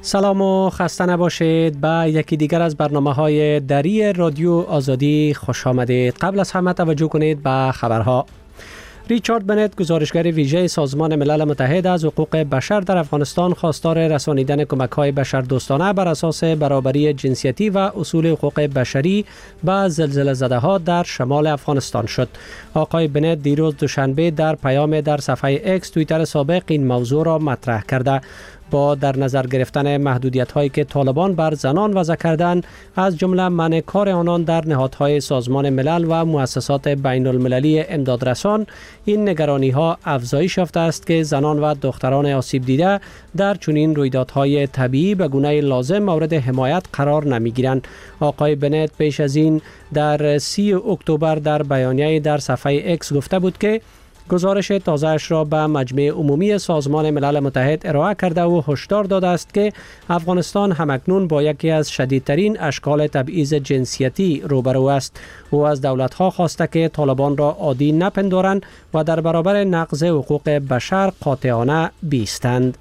سلام و خسته نباشید. به یکی دیگر از برنامه‌های دری رادیو آزادی خوش آمدید. قبل از همه توجه کنید به خبرها. ریچارد بنت، گزارشگر ویژه سازمان ملل متحد از حقوق بشر در افغانستان، خواستار رسانیدن کمک‌های بشردوستانه بر اساس برابری جنسیتی و اصول حقوق بشری به زلزله زده‌ها در شمال افغانستان شد. آقای بنت دیروز دوشنبه در پیام در صفحه اکس توییتر سابق این موضوع را مطرح کرده. با در نظر گرفتن محدودیت‌هایی که طالبان بر زنان وضع کردند، از جمله منع کار آنان در نهادهای سازمان ملل و مؤسسات بین المللی امدادرسان، این نگرانی‌ها افزایش یافته است که زنان و دختران آسیب دیده در چنین رویدادهای طبیعی به گونه لازم مورد حمایت قرار نمی‌گیرند. آقای بنت پیش از این در 30 اکتبر در بیانیه در صفحه اکس گفته بود که گزارش تازه‌اش را به مجمع عمومی سازمان ملل متحد ارائه کرده و هشدار داده است که افغانستان همکنون با یکی از شدیدترین اشکال تبعیض جنسیتی روبرو است. او از دولت‌ها خواسته که طالبان را عادی نپندارند و در برابر نقض حقوق بشر قاطعانه بایستند.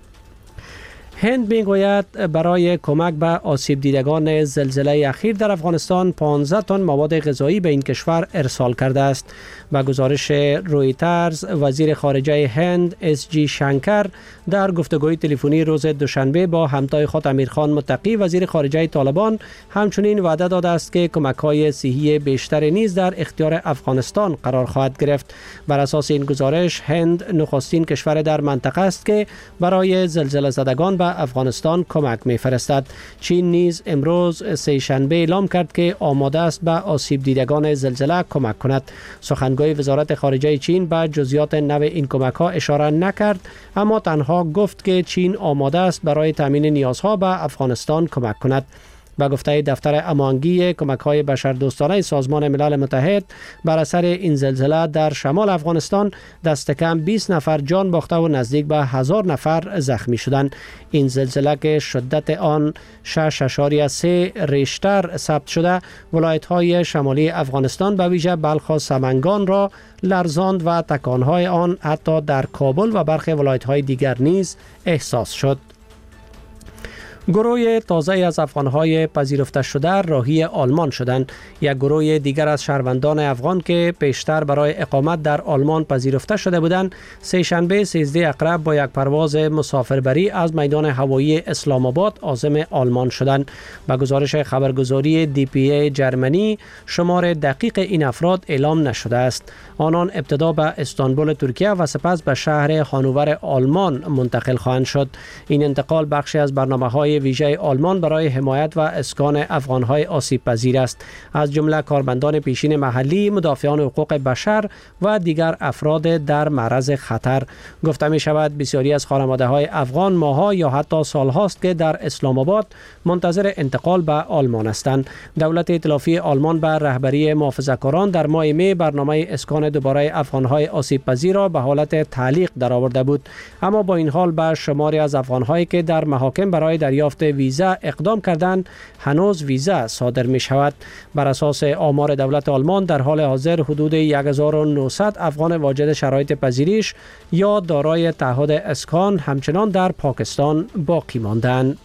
هند میگوید برای کمک به آسیب دیدگان زلزله اخیر در افغانستان 15 تن مواد غذایی به این کشور ارسال کرده است. با گزارش رویترز، وزیر خارجه هند اس جی شنکر در گفتگوی تلفنی روز دوشنبه با همتای خود امیرخان متقی، وزیر خارجه طالبان، همچنین وعده داده است که کمک‌های صحی بیشتر نیز در اختیار افغانستان قرار خواهد گرفت. بر اساس این گزارش، هند نخستین کشور در منطقه است که برای زلزله زدگان به افغانستان کمک می‌فرستد. چین نیز امروز سه‌شنبه اعلام کرد که آماده است به آسیب دیدگان زلزله کمک کند. سخنگوی وزارت خارجه چین به جزئیات نوع این کمک‌ها اشاره نکرد، اما تنها گفت که چین آماده است برای تامین نیازها به افغانستان کمک کند. با گفته دفتر امانگی کمک‌های بشردوستانه سازمان ملل متحد، بر اثر این زلزله در شمال افغانستان دست کم 20 نفر جان باخته و نزدیک به 1000 نفر زخمی شدند. این زلزله که شدت آن 6.3 ریشتر ثبت شده، ولایت‌های شمالی افغانستان به ویژه بلخ و سمنگان را لرزاند و تکان‌های آن حتی در کابل و برخی ولایت‌های دیگر نیز احساس شد. گروه تازه از افغان‌های پذیرفته شده راهی آلمان شدند. یک گروه دیگر از شهروندان افغان که پیشتر برای اقامت در آلمان پذیرفته شده بودند، سه‌شنبه 13 اکتبر با یک پرواز مسافربری از میدان هوایی اسلام آباد عازم آلمان شدند. به گزارش خبرگزاری DPA جرمنی، شمار دقیق این افراد اعلام نشده است. آنان ابتدا به استانبول ترکیه و سپس به شهر هانوور آلمان منتقل خواهند شد. این انتقال بخشی از برنامه‌های ویژه آلمان برای حمایت و اسکان افغان‌های آسیب پذیر است، از جمله کارمندان پیشین محلی، مدافعان حقوق بشر و دیگر افراد در معرض خطر. گفته می شود بسیاری از خانواده‌های افغان ماه‌ها یا حتی سال‌هاست که در اسلام آباد منتظر انتقال به آلمان هستند. دولت ائتلافی آلمان به رهبری محافظه‌کاران در ماه می برنامه اسکان دوباره افغان‌های آسیب پذیر را به حالت تعلیق درآورده بود، اما با این حال به شماری از افغان‌هایی که در محاکم برای دریافت ویزا اقدام کردند هنوز ویزا صادر می شود. بر اساس آمار دولت آلمان در حال حاضر حدود 1900 افغان واجد شرایط پذیرش یا دارای تعهد اسکان همچنان در پاکستان باقی ماندند.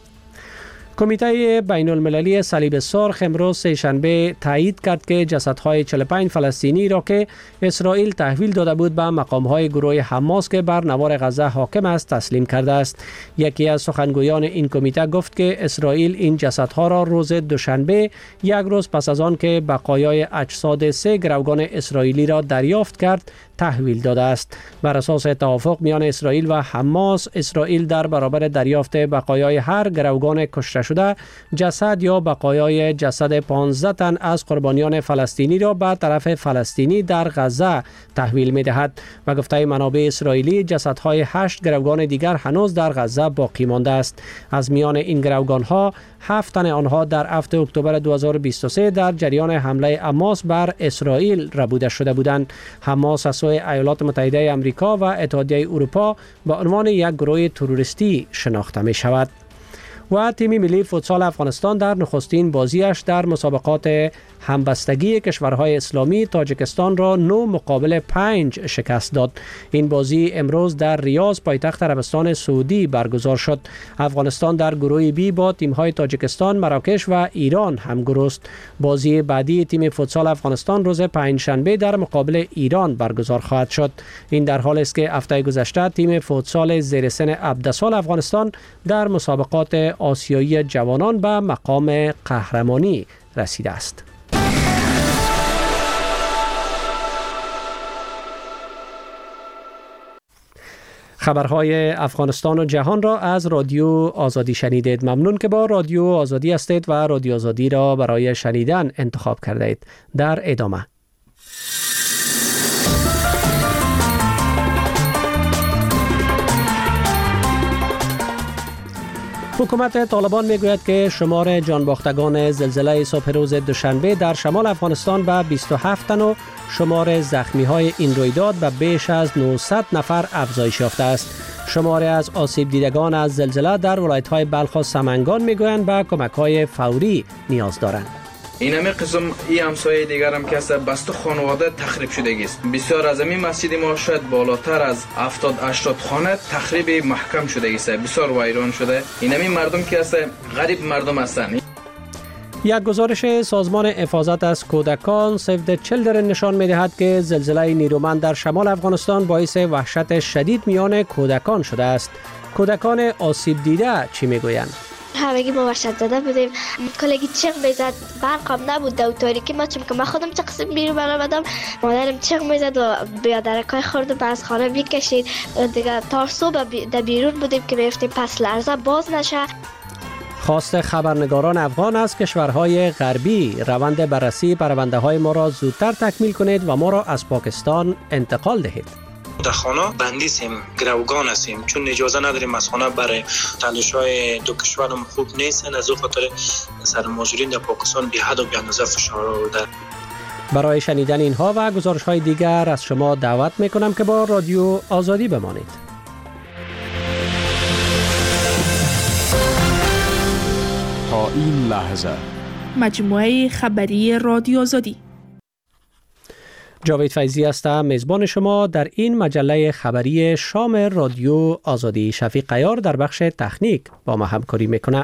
کمیته بین المللی صلیب سرخ امروز سه‌شنبه تایید کرد که جسدهای 45 فلسطینی را که اسرائیل تحویل داده بود به مقامهای گروه حماس که بر نوار غزه حاکم است تسلیم کرده است. یکی از سخنگویان این کمیته گفت که اسرائیل این جسدها را روز دوشنبه، یک روز پس از آن که بقایای اجساد 3 گروگان اسرائیلی را دریافت کرد، تحویل داده است. بر اساس توافق میان اسرائیل و حماس، اسرائیل در برابر دریافت بقایای هر گروگان کشته شده، جسد یا بقایای جسد 15 تن از قربانیان فلسطینی را به طرف فلسطینی در غزه تحویل می دهد. و گفته منابع اسرائیلی جسدهای 8 گروگان دیگر هنوز در غزه باقی مانده است. از میان این گروگان ها 7 تن آنها در 7 اکتبر 2023 در جریان حمله حماس بر اسرائیل ربوده شده بودند. حماس از سوی ایالات متحده آمریکا و اتحادیه اروپا به عنوان یک گروه تروریستی شناخته می شود. و تیم ملی فوتسال افغانستان در نخستین بازیش در مسابقات همبستگی کشورهای اسلامی تاجیکستان را 9-5 شکست داد. این بازی امروز در ریاض پایتخت عربستان سعودی برگزار شد. افغانستان در گروه بی با تیم‌های تاجیکستان، مراکش و ایران همگروه است. بازی بعدی تیم فوتسال افغانستان روز پنجشنبه در مقابل ایران برگزار خواهد شد. این در حالی است که هفته گذشته تیم فوتسال زیر سن 17 سال افغانستان در مسابقات آسیایی جوانان به مقام قهرمانی رسیده است. خبرهای افغانستان و جهان را از رادیو آزادی شنیدید. ممنون که با رادیو آزادی هستید و رادیو آزادی را برای شنیدن انتخاب کرده اید. در ادامه حکومت طالبان میگوید که شمار جانباختگان زلزله صبح روز دوشنبه در شمال افغانستان به 27 تن و شمار زخمی‌های این رویداد به بیش از 900 نفر افزایش یافته است. شماری از آسیب دیدگان از زلزله در ولایت‌های بلخ و سمنگان میگویند به کمک‌های فوری نیاز دارند. این همه قسم ای همسایه دیگر هم که است بسته خانواده تخریب شده است. بسیار از این مسجد ما شاید بالاتر از 70-80 خانه تخریب محکم شده است. بسیار ویران شده. این همه مردم که است غریب مردم هستند. یک گزارش سازمان حفاظت از کودکان سیو د چیلدرن نشان می‌دهد که زلزله نیرومند در شمال افغانستان باعث وحشت شدید میان کودکان شده است. کودکان آسیب دیده چی میگویند؟ همگی ما وحشت زده بودیم. کلگی چیغ میزد، برقم نبود در تاریکی ما، چون که من خودم چه قسم بیرون برآمدم، مادرم چیغ میزد و بیادرکای خورد و از خانه بیکشید دیگه. تا صبح در بیرون بودیم که میفتیم پس لرزه باز نشه. خواست خبرنگاران افغان از کشورهای غربی روند بررسی پرونده‌های ما را زودتر تکمیل کنید و ما را از پاکستان انتقال دهید. در خانه بندی سیم، گروگان هستیم، چون اجازه نداریم از خانه برای تنش‌های دو کشورم خوب نیستن. از اون خاطر سرمایه‌گذاران در پاکستان بی حد و بی اندازه فشار آورده. برای شنیدن اینها و گزارش‌های دیگر از شما دعوت می‌کنم که با رادیو آزادی بمانید. تا این لحظه مجموعه خبری رادیو آزادی. جاوید فیضی هستم، میزبان شما در این مجله خبری شام رادیو آزادی. شفیق عیار در بخش تکنیک با ما همکاری میکنه.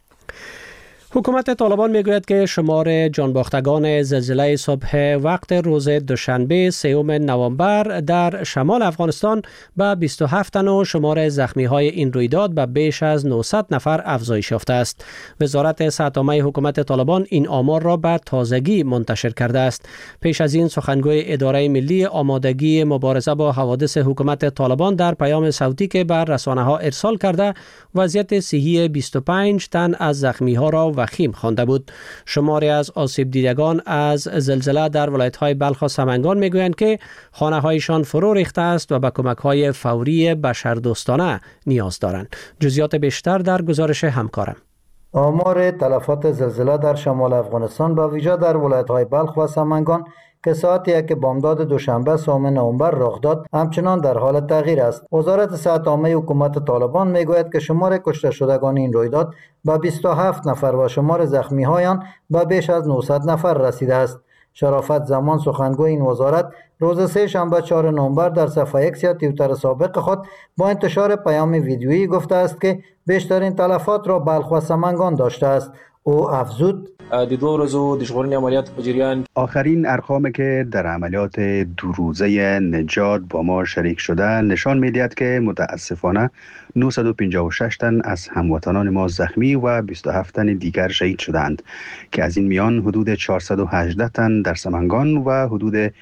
حکومت طالبان میگوید که شمار جانباختگان زلزله صبح وقت روز دوشنبه 3 نوامبر در شمال افغانستان به 27 تن و شمار زخمی‌های این رویداد به بیش از 900 نفر افزایش یافته است. وزارت صحت عامه حکومت طالبان این آمار را به تازگی منتشر کرده است. پیش از این سخنگوی اداره ملی آمادگی مبارزه با حوادث حکومت طالبان در پیام صوتی که بر رسانه‌ها ارسال کرده وضعیت صحی 25 تن از زخمی‌ها را وخیم خوانده بود. شماری از آسیب دیدگان از زلزله در ولایت‌های بلخ و سمنگان میگویند که خانه‌هایشان فرو ریخته است و به کمک‌های فوری بشردوستانه نیاز دارند. جزئیات بیشتر در گزارش همکارم. آمار تلفات زلزله در شمال افغانستان به ویژه در ولایت‌های بلخ و سمنگان که ساعت 1 بامداد دوشنبه 3 نوامبر رخ داد همچنان در حال تغییر است. وزارت صحت عامه حکومت طالبان میگوید که شمار کشته شدگان این رویداد به 27 نفر و شمار زخمی‌هایان به بیش از 900 نفر رسیده است. شرافت زمان سخنگوی این وزارت روز سه شنبه 4 نوامبر در صفحه ایکس یا توییتر سابق خود با انتشار پیام ویدیویی گفته است که بیشترین تلفات را بلخ و سمنگان داشته است. او افزود د 2 ورځو د ژغورنې عملیات په جریان آخرین ارقامی که در عملیات 2 روزه نجات با ما شریک شده نشان می‌دهد که متاسفانه 956 تن از هموطنان ما زخمی و 27 تن دیگر شهید شدند که از این میان حدود 418 تن در سمنگان و حدود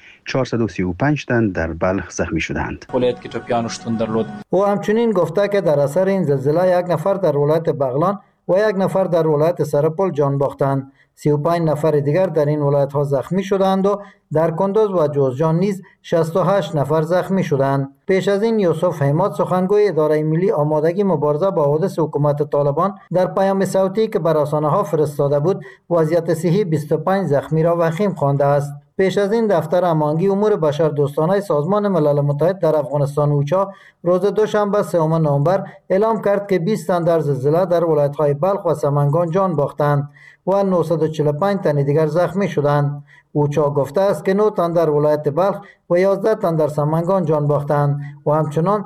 435 تن در بلخ زخمی شدند. ولایت کې ټپیانو شتون درلود. او همچنین گفته که در اثر این زلزله 1 نفر در ولایت بغلان و 1 نفر در ولایت سرپل جان باختند. 35 نفر دیگر در این ولایت ها زخمی شدند و در کندوز و جوزجان نیز 68 نفر زخمی شدند. پیش از این یوسف حماد سخنگوی اداره ملی آمادگی مبارزه با حوادث حکومت طالبان در پیام صوتی که بر رسانه‌ها فرستاده بود وضعیت صحی 25 زخمی را وخیم خوانده است. پیش از این دفتر امانگی امور بشردوستانه سازمان ملل متحد در افغانستان اوچا روز دوشنبه 3 نوامبر اعلام کرد که 20 تن در زلزله در ولایت‌های بلخ و سمنگان جان باختند و 945 تن دیگر زخمی شدند. اوچا گفته است که 9 تن در ولایت بلخ و 11 تن در سمنگان جان باختند و همچنان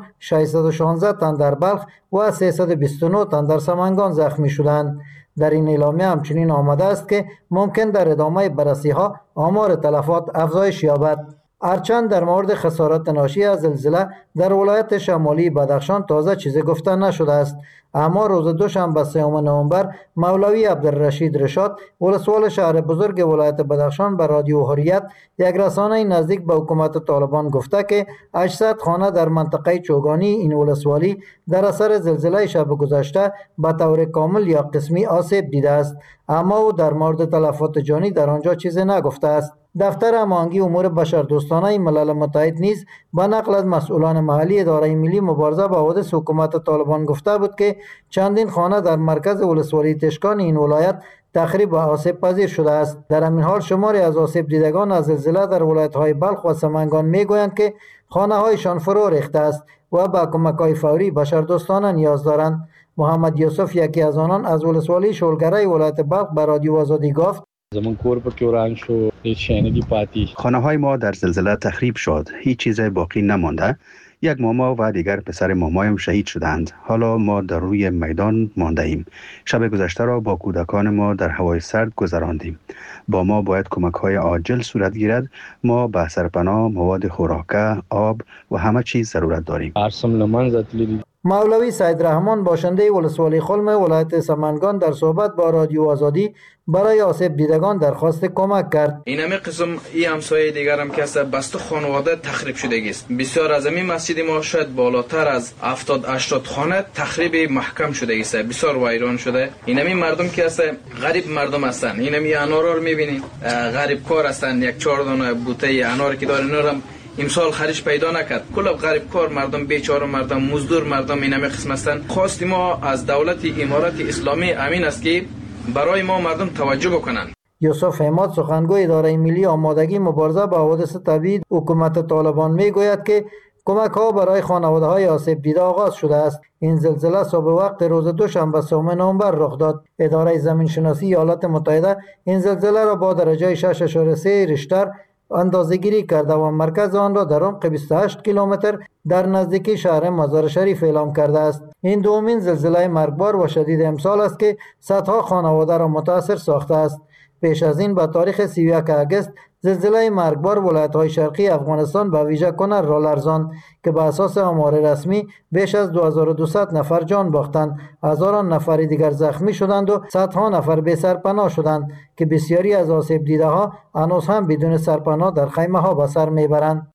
616 تن در بلخ و 329 تن در سمنگان زخمی شدند. در این اعلامیه همچنین آمده است که ممکن در ادامه بررسی‌ها آمار تلفات افزایش یابد. هرچند در مورد خسارات ناشی از زلزله در ولایت شمالی بدخشان تازه چیزی گفته نشده است، اما روز دوشنبه 3 نوامبر مولوی عبدالرشید رشاد ولسوال شهر بزرگ ولایت بدخشان به رادیو حریت یک رسانه نزدیک به حکومت طالبان گفته که 800 خانه در منطقه چوگانی این ولسوالی در اثر زلزله شب گذشته به طور کامل یا قسمی آسیب دیده است، اما او در مورد تلفات جانی در آنجا چیزی نگفته است. دفتر امانگی امور بشردوستانه ملل متحد نیز به نقل از مسئولان محلی اداره ملی مبارزه با حوادث حکومت طالبان گفته بود که چندین خانه در مرکز ولسوالی تشکان این ولایت تخریب و آسیب پذیر شده است. در همین حال شماری از آسیب دیدگان از زلزله در ولایت‌های بلخ و سمنگان میگویند که خانه‌هایشان فرو ریخته است و به کمک‌های فوری بشردوستانه نیاز دارند. محمد یوسف یکی از آنان از ولسوالی شولگره ولایت بلخ به رادیو آزادی گفت: زمان کور پکې وران شو، هیڅ شی نه دی پاتې. خانه‌های ما در زلزله تخریب شد، هیچ چیز باقی نمانده. یک ماما و دیگر پسر مامایم شهید شدند. حالا ما در روی میدان مانده ایم. شب گذشته را با کودکان ما در هوای سرد گذراندیم. با ما باید کمک‌های عاجل صورت گیرد. ما به سرپناه، مواد خوراکه، آب و همه چیز ضرورت داریم. ارسم لمن زتلی. مولوی سید رحمان باشنده ولسوالی خلم ولایت سمنگان در صحبت با رادیو آزادی برای آسیب دیدگان درخواست کمک کرد. این همه قسم ای همسایه دیگر هم که است بسته خانواده تخریب شده است. بسیار از این مسجد ما شاید بالاتر از 70-80 خانه تخریب محکم شده است. بسیار ویران شده. این همه مردم که است غریب مردم هستند. این همه انار رو می‌بینید غریب کار هستند. یک 4 دانه بوته انار که دارن نورم امسال خریش پیدا نکرد. کل غریب کار مردم، بیچاره مردم، مزدور مردم این همه قسم هستند. خواست ما از دولت امارات اسلامی امین است که برای ما مردم توجه بکنند. یوسف حماد سخنگوی اداره ملی آمادگی مبارزه با حوادث طبیعی حکومت طالبان میگوید که کمک ها برای خانواده های آسیب دیده آغاز شده است. این زلزله صبح وقت روز دوشنبه 3 نوامبر رخ داد. اداره زمین شناسی ایالات متحده این زلزله را با درجه 6.3 ریشتر اندازه‌گیری کرده و مرکز آن را در عمق 28 کیلومتر در نزدیکی شهر مزار شریف اعلام کرده است. این دومین زلزله مرگبار و شدید امسال است که صدها خانواده را متاثر ساخته است. پیش از این به تاریخ 31 اگست زلزله مرگبار ولایت‌های شرقی افغانستان به ویژه کنر را لرزاند که به اساس آمار رسمی بیش از 2200 نفر جان باختند، هزاران نفر دیگر زخمی شدند و صدها نفر بی سرپناه شدند که بسیاری از آسیب دیده ها هنوز هم بدون سرپناه در خیمه ها به سر میبرند.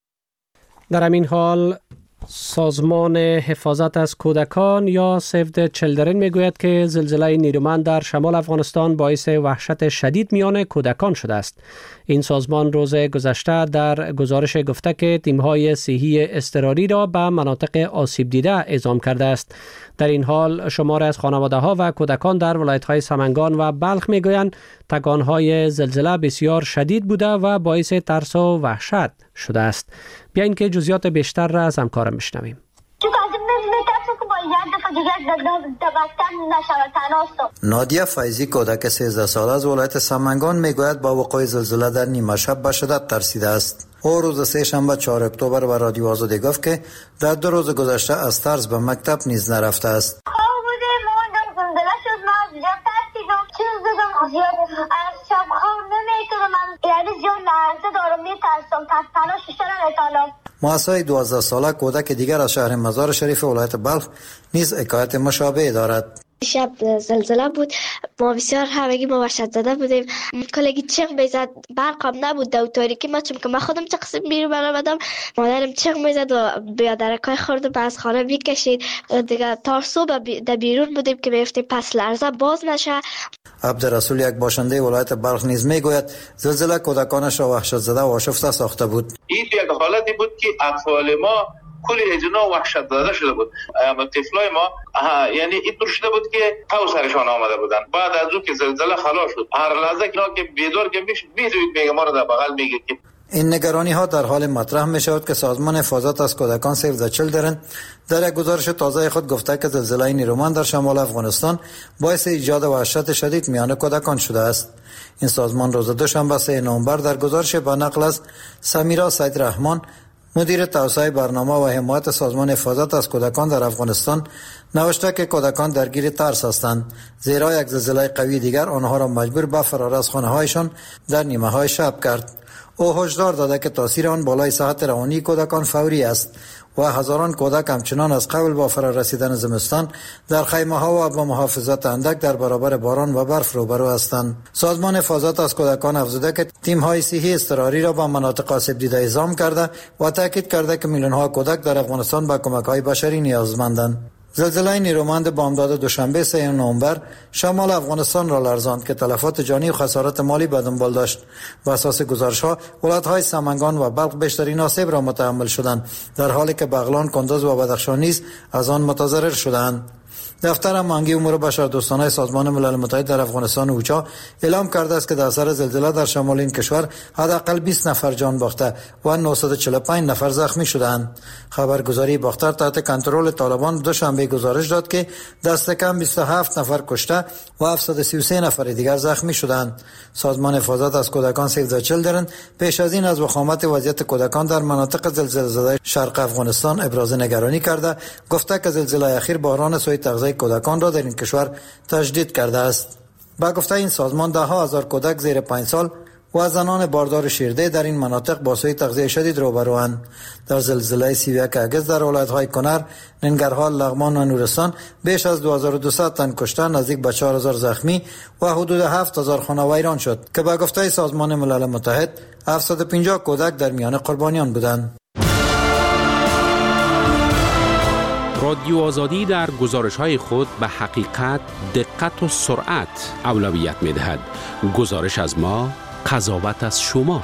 در همین حال سازمان حفاظت از کودکان یا سیو د چیلدرن میگوید که زلزله نیرومند در شمال افغانستان باعث وحشت شدید میان کودکان شده است. این سازمان روز گذشته در گزارش گفته که تیم‌های صحی اضطراری را به مناطق آسیب دیده اعزام کرده است. در این حال شمار از خانواده‌ها و کودکان در ولایت‌های سمنگان و بلخ میگویند تکان‌های زلزله بسیار شدید بوده و باعث ترس و وحشت شده است. بیاین که جزئیات بیشتر را از همکارم بشنویم. نادیه فیضی کودک 13 ساله از ولایت سمنگان میگوید با وقوع زلزله در نیمه شب به شدت ترسیده است. او روز سه‌شنبه 4 اکتبر به رادیو آزادی گفت که در 2 روز گذشته از ترس به مکتب نیز نرفته است. مؤسسه 12 ساله کودک دیگر از شهر مزار شریف ولایت بلخ نیز حکایت مشابه دارد. شب زلزله بود، ما بسیار همگی ما وحشت زده بودیم. کلگی چیغ میزد، برقم نبود در تاریکی. ما چون که من خودم چه قسم بیرون برآمدم، مادرم چیغ میزد و بیادرکای خورد و از خانه میکشید دیگه. تا صبح در بیرون بودیم که میفتیم پس لرزه باز نشه. عبدالرسول یک باشنده ولایت بلخ نیز میگوید زلزله کودکانش را وحشت زده و آشفته ساخته بود. این یک حالتی بود که اطفال ما کلی اجنا وحشت زده شده بود. اما طفلای ما یعنی اینطور شده بود که تو سرشان آمده بودن. بعد از اون که زلزله خلاص شد هر لحظه که بیدار که میدوید میگه ما رو در بغل میگه که این نگرانی ها در حال مطرح می شود که سازمان حفاظت از کودکان سیو د چیلدرن در یک گزارش تازه خود گفته که زلزله نیرومند در شمال افغانستان باعث ایجاد وحشت شدید میان کودکان شده است. این سازمان روز دوشنبه 3 نوامبر در گزارش با نقل از سمیرا سید رحمان مدیر توسعه برنامه و حمایت سازمان حفاظت از کودکان در افغانستان نوشته که کودکان درگیر ترس هستند، زیرا یک زلزله قوی دیگر آنها را مجبور به فرار از خانه‌هایشان در نیمه های شب کرد. او هشدار داده که تاثیر آن بالای صحت روانی کودکان فوری است و هزاران کودک همچنان از قبل با فرا رسیدن زمستان در خیمه ها و با محافظت اندک در برابر باران و برف روبرو هستند. سازمان حفاظت از کودکان افزوده که تیم های صحی اضطراری را به مناطق آسیب دیده اعزام کرده و تاکید کرده که میلیون ها کودک در افغانستان به کمک های بشری نیازمندند. زلزله نیرومند بامداد دوشنبه 3 نوامبر شمال افغانستان را لرزاند که تلفات جانی و خسارات مالی به دنبال داشت. بر اساس گزارش‌ها ولایت‌های سمنگان و بلخ بیشترین آسیب را متحمل شدند، در حالی که بغلان، کندز و بدخشان نیز از آن متضرر شدند. دفتر امنیتی امور بشردوستانه سازمان ملل متحد در افغانستان اوچا اعلام کرده است که در اثر زلزله در شمال این کشور حداقل 20 نفر جان باخته و 945 نفر زخمی شدند. خبرگزاری باختر تحت کنترل طالبان دوشنبه گزارش داد که دست کم 27 نفر کشته و 733 نفر دیگر زخمی شدند. سازمان حفاظت از کودکان سیو د چیلدرن پیش از این از وخامت وضعیت کودکان در مناطق زلزله زده شرق افغانستان ابراز نگرانی کرده، گفته که زلزله اخیر بحران سوء تغذیه کودکان را در این کشور تشدید کرده است. با گفته این سازمان ده ها هزار کودک زیر 5 سال و زنان باردار شیرده در این مناطق با سوء تغذیه شدید روبروند. در زلزله 31 اگست در ولایت‌های کنر، ننگرهار، لغمان و نورستان بیش از 2200 تن کشته، نزدیک به 4000 زخمی و حدود 7000 خانه ویران شد که با گفته سازمان ملل متحد 750 کودک در میان قربانیان بودند. رادیو آزادی در گزارش‌های خود به حقیقت، دقت و سرعت اولویت می‌دهد. گزارش از ما، قضاوت از شما.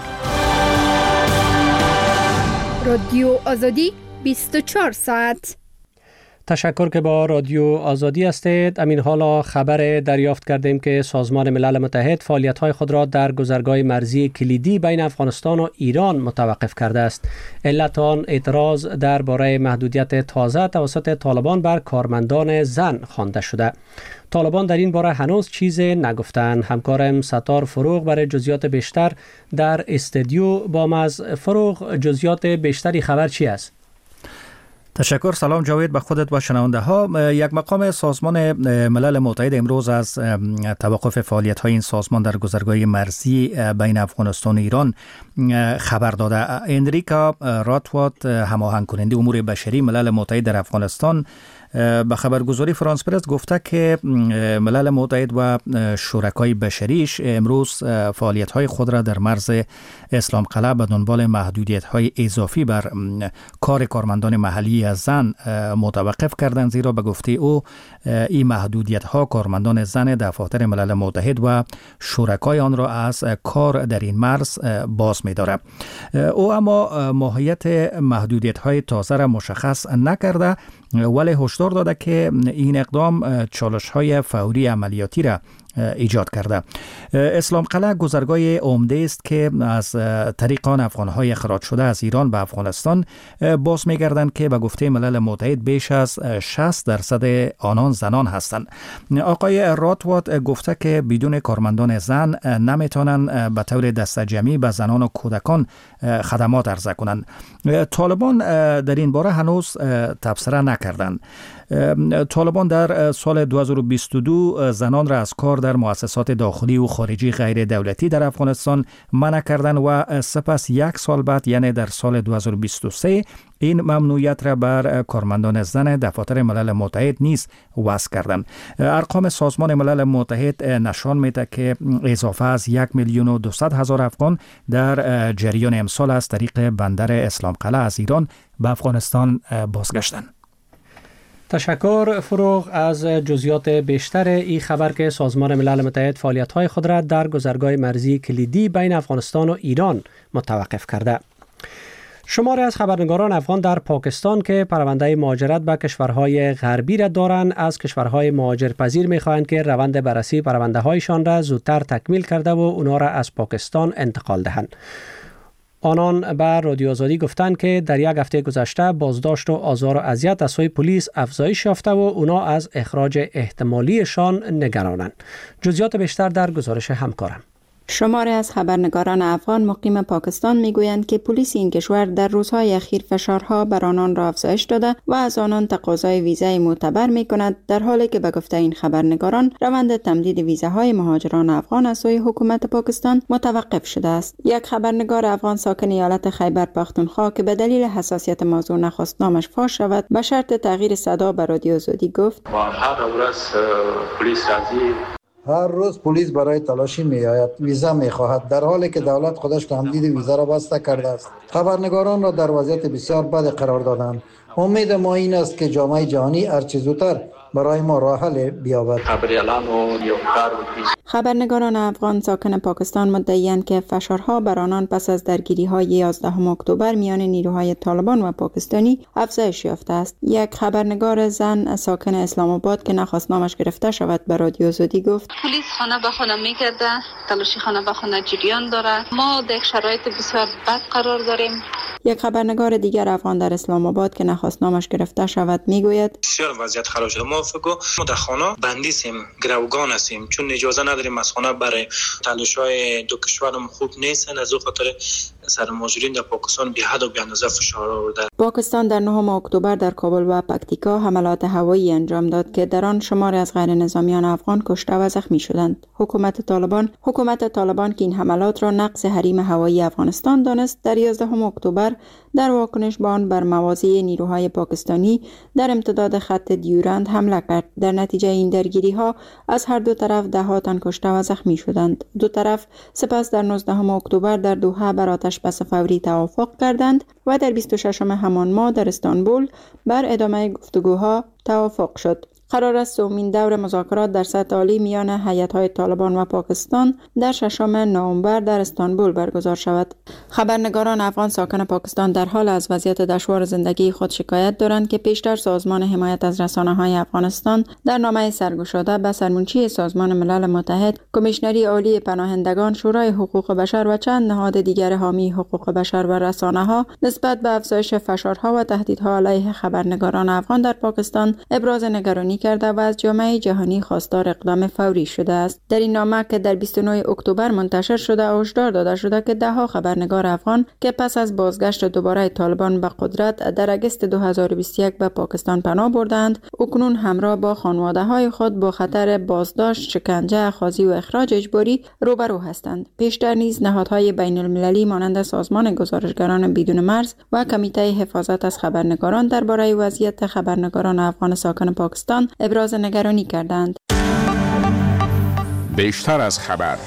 رادیو آزادی 24 ساعت. تشکر که با رادیو آزادی هستید. امین حالا خبر دریافت کردیم که سازمان ملل متحد فعالیت‌های خود را در گذرگاه مرزی کلیدی بین افغانستان و ایران متوقف کرده است. علت آن اعتراض درباره محدودیت تازه توسط طالبان بر کارمندان زن خوانده شده. طالبان در این باره هنوز چیزی نگفتند. همکارم ستار فروغ برای جزئیات بیشتر در استودیو با ماست. فروغ، جزئیات بیشتری خبر چی است؟ تشکر. سلام جاوید به خودت و شنونده ها. یک مقام سازمان ملل متحد امروز از توقف فعالیت های این سازمان در گذرگاه مرزی بین افغانستان و ایران خبر داده. انریکا راتوات، هماهنگ کننده امور بشری ملل متحد در افغانستان، به خبرگزاری فرانس پرس گفته که ملل متحد و شرکای بشریش امروز فعالیت‌های خود را در مرز اسلام قلعه به دنبال محدودیت‌های اضافی بر کار کارمندان محلی از زن متوقف کردند، زیرا به گفته او این محدودیت‌ها کارمندان زن دفاتر ملل متحد و شرکای آن را از کار در این مرز باز می‌دارد. او اما ماهیت محدودیت‌های تازه را مشخص نکرده، ولی هشدار داده که این اقدام چالش‌های فوری عملیاتی را ایجاد کرده. اسلام قلعه گذرگاه عمده است که از طریق آن افغان‌های اخراج شده از ایران به افغانستان باز می‌گردند که به گفته ملل متحد بیش از 60% آنان زنان هستند. آقای راتوات گفته که بدون کارمندان زن نمیتونن به طور دسته‌جمعی به زنان و کودکان خدمات عرضه کنند. طالبان در این باره هنوز تبصره نکردند. طالبان در سال 2022 زنان را از کار در مؤسسات داخلی و خارجی غیر دولتی در افغانستان منع کردند و سپس یک سال بعد، یعنی در سال 2023 این ممنوعیت را بر کارمندان زن دفاتر ملل متحد نیز وضع کردند. ارقام سازمان ملل متحد نشان میده که اضافه از 1,200,000 افغان در جریان امسال از طریق بندر اسلام قلعه از ایران به افغانستان بازگشتند. تشکر فروغ از جزئیات بیشتر این خبر که سازمان ملل متحد فعالیت‌های خود را در گذرگاه مرزی کلیدی بین افغانستان و ایران متوقف کرده. شماری از خبرنگاران افغان در پاکستان که پرونده مهاجرت به کشورهای غربی را دارند از کشورهای مهاجرپذیر می‌خواهند که روند بررسی پرونده‌هایشان را زودتر تکمیل کرده و اونا را از پاکستان انتقال دهند. آنان به رادیو آزادی گفتند که در یک هفته گذشته بازداشت و آزار و اذیت از سوی پلیس افزایش یافته و اونا از اخراج احتمالیشان نگرانند. جزئیات بیشتر در گزارش همکارم. شماری از خبرنگاران افغان مقیم پاکستان میگویند که پلیس این کشور در روزهای اخیر فشارها بر آنان را افزایش داده و از آنان تقاضای ویزای معتبر میکند، در حالی که به گفته این خبرنگاران روند تمدید ویزاهای مهاجران افغان از سوی حکومت پاکستان متوقف شده است. یک خبرنگار افغان ساکن ایالت خیبر پختونخوا که به دلیل حساسیت موضوع نخواست نامش فاش شود به شرط تغییر صدا به رادیو آزادی گفت: هر روز پلیس برای تلاشی میآید، ویزا میخواهد، در حالی که دولت خودش تمدید ویزا را بسته کرده است. خبرنگاران را در وضعیت بسیار بد قرار دادند. امید ما این است که جامعه جهانی هرچه زودتر برای ما راه حل بیابد. خبرنگاران افغان ساکن پاکستان مدعی‌اند که فشارها بر آنان پس از درگیری‌های 11 اکتبر میان نیروهای طالبان و پاکستانی افزایش یافته است. یک خبرنگار زن ساکن اسلام آباد که نخواست نامش گرفته شود به رادیو آزادی گفت: پلیس خانه به خانه میگرده، تلاشی خانه به خانه جریان داره. ما در شرایط بسیار بد قرار داریم. یک خبرنگار دیگر افغان در اسلام آباد که نخواست نامش گرفته شود میگوید: بسیار وضعیت خراب شده. ما در خانه بندی سیم، گروگان هستیم، چون اجازه نداریم از خانه برای تلاش‌های دو کشورم خوب نیستن. از او خاطر سرمایه‌گذاران در پاکستان بی حد و بی اندازه فشار آورده. پاکستان در 9 اکتبر در کابل و پکتیکا حملات هوایی انجام داد که در آن شماری از غیر نظامیان افغان کشته و زخمی شدند. حکومت طالبان که این حملات را نقض حریم هوایی افغانستان دانست، در 11 اکتبر در واکنش به آن بر مواضع نیروهای پاکستانی در امتداد خط دیورند حمله کرد. در نتیجه این درگیری‌ها از هر دو طرف ده‌ها تن کشته و زخمی شدند. دو طرف سپس در 19 اکتبر در دوحه بر آتش‌بس فوری توافق کردند و در 26 همان ماه در استانبول بر ادامه گفتگوها توافق شد. قرار است دومین دور مذاکرات در سطح عالی میان هیئت‌های طالبان و پاکستان در 6 نوامبر در استانبول برگزار شود. خبرنگاران افغان ساکن پاکستان در حال از وضعیت دشوار زندگی خود شکایت دارند که پیشتر سازمان حمایت از رسانه‌های افغانستان در نامه سرگشاده به سرمنشی سازمان ملل متحد، کمیشنری عالی پناهندگان، شورای حقوق بشر و چند نهاد دیگر حامی حقوق بشر و رسانه‌ها نسبت به افزایش فشارها و تهدیدها علیه خبرنگاران افغان در پاکستان ابراز نگرانی کرده و از جامعه جهانی خواستار اقدام فوری شده است. در این نامه که در 29 اکتبر منتشر شده هشدار داده شده که ده‌ها خبرنگار افغان که پس از بازگشت دوباره طالبان به قدرت در اگست 2021 به پاکستان پناه بردند، اکنون همراه با خانواده‌های خود با خطر بازداشت، شکنجه، اخاذی و اخراج اجباری روبرو هستند. پیشتر نیز نهادهای بین المللی مانند سازمان گزارشگران بدون مرز و کمیته حفاظت از خبرنگاران درباره وضعیت خبرنگاران افغان ساکن پاکستان ابراز نگرانی کردند. بیشتر از خبر.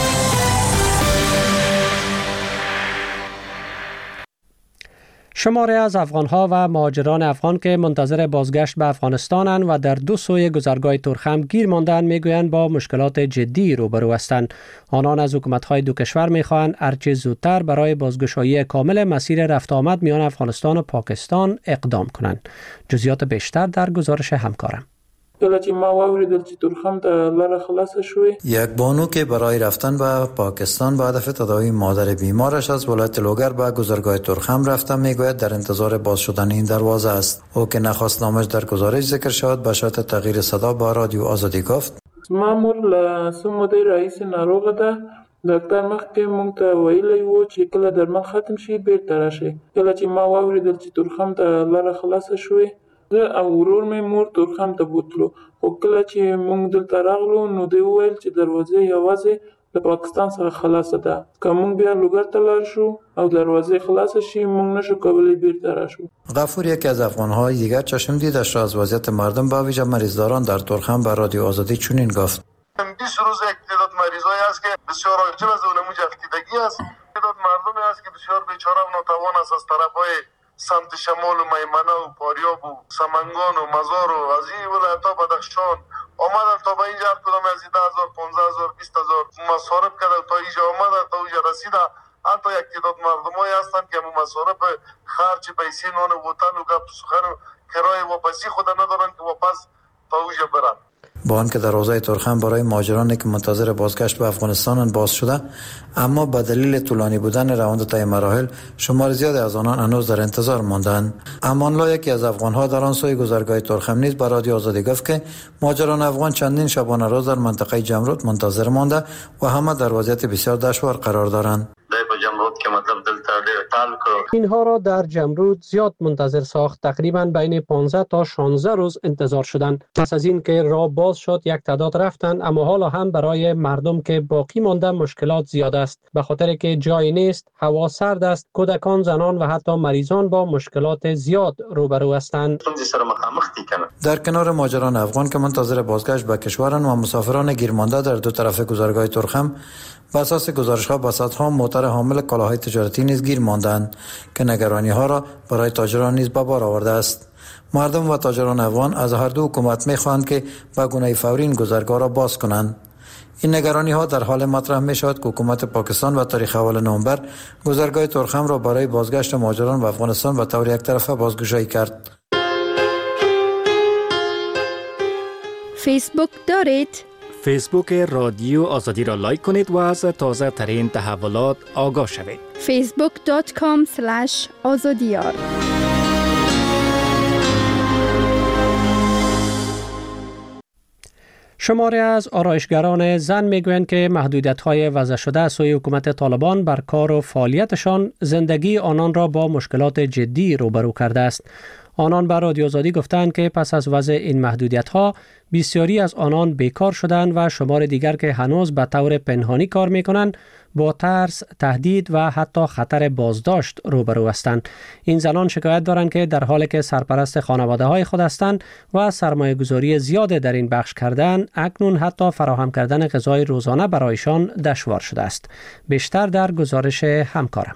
شماری از افغان‌ها و مهاجران افغان که منتظر بازگشت به افغانستانند و در دو سوی گذرگاه تورخم گیر ماندند میگویند با مشکلات جدی روبرو هستند. آنان از حکومت‌های دو کشور می‌خواهند هرچه زودتر برای بازگشایی کامل مسیر رفت آمد میان افغانستان و پاکستان اقدام کنند. جزئیات بیشتر در گزارش همکارم. کله چې ما واوریدل چې تورخم ته لاره خلاصه شوې، یک بانو که برای رفتن به پاکستان به هدف تداوی مادر بیمارش از ولایت لوگر به گذرگاه تورخم رفته میگوید در انتظار باز شدن این دروازه است. او که نخواست نامش در گزارش ذکر شود به شرط تغییر صدا با رادیو آزادی گفت: مامور له څو مودې راهیسې ناروغه ده. ډاکټر مخکې مونږ ته ویلی و چې کله درمل ختم شي بیرته راشئ. کله چې ما واوریدل چې تورخم ته لاره خلاصه شوې، زه او ورور مې مور تورخم ته بوتلو، خو کله چې مونږ دلته راغلو نو دوی وویل چې دروازه یوازې د پاکستان سره خلاصه ده. که مونږ بیا لوګر ته لاړ شو او دروازه خلاصه شي مونږ نشو کولی بیرته راشو. غفور یکی از افغان‌های دیگر چشم دیدش را از وضعیت مردم به ویژه مریضداران در تورخم به رادیو آزادی چنین گفت: 20 روز یک تعداد مریضایی است که بسیار عاجز از اونموج افتیدگی است. تعداد مردمی است که بسیار بیچاره و ناتوان است از طرف‌های سمت شمال و میمنه و پاریاب و سمنگان و مزار و از این ولایت‌ها بدخشان آمدن تا به اینجا کدام از 10,000 15,000 20,000 مصارف کرده تا اینجا آمدن تا اینجا رسیده حتی یک تعداد مردمایی هستند که مصارف خرج پیسه نان و هتل و گپ سخن و کرایه واپسی خود ندارند که واپس تا اوجا برند. با آنکه دروازه ترخم برای مهاجرانی که منتظر بازگشت به افغانستان باز شده، اما به دلیل طولانی بودن روند طی مراحل شمار زیادی از آنان هنوز در انتظار ماندند. امان الله یکی از افغان‌ها در آن سوی گذرگاه ترخم نیز به رادیو آزادی گفت که مهاجران افغان چندین شبانه روز در منطقه جمرود منتظر مانده و همه در وضعیت بسیار دشوار قرار دارند. اینها را در جمرود زیاد منتظر ساخت. تقریبا بین 15 تا 16 روز انتظار شدند. پس از این که راه باز شد یک تعداد رفتند، اما حالا هم برای مردم که باقی مانده مشکلات زیاد است، به خاطر که جای نیست، هوا سرد است، کودکان، زنان و حتی مریضان با مشکلات زیاد روبرو هستند. در کنار مهاجران افغان که منتظر بازگشت به کشورند و مسافران گیرمانده در دو طرف گذرگاه ترخم، بر اساس گزارش‌ها با صدها موتر حامل کالاهای تجارتی نیز گیر ماندند که نگرانی‌ها را برای تاجران نیز به بار آورده است. مردم و تاجران افغان از هر دو حکومت می‌خواهند که به گونه فوری این گذرگاه را باز کنند. این نگرانی‌ها در حال مطرح می‌شود که حکومت پاکستان و تاریخ اول نوامبر گذرگاه ترخم را برای بازگشت مهاجران به افغانستان به طور یک طرفه بازگشایی کرد. فیسبوک دارید؟ فیسبوک رادیو آزادی را لایک کنید و از تازه ترین تحولات آگاه شوید. facebook.com/azadiyar. شماری از آرایشگران زن میگویند که محدودیت‌های وضع شده از سوی حکومت طالبان بر کار و فعالیتشان زندگی آنان را با مشکلات جدی روبرو کرده است. آنان بر رادیو آزادی گفتند که پس از وضع این محدودیت‌ها بسیاری از آنان بیکار شدند و شمار دیگر که هنوز به طور پنهانی کار می‌کنند با ترس، تهدید و حتی خطر بازداشت روبرو هستند. این زنان شکایت دارند که در حالی که سرپرست خانواده‌های خود هستند و سرمایه‌گذاری زیاد در این بخش کردن، اکنون حتی فراهم کردن غذای روزانه برایشان دشوار شده است. بیشتر در گزارش همکارم.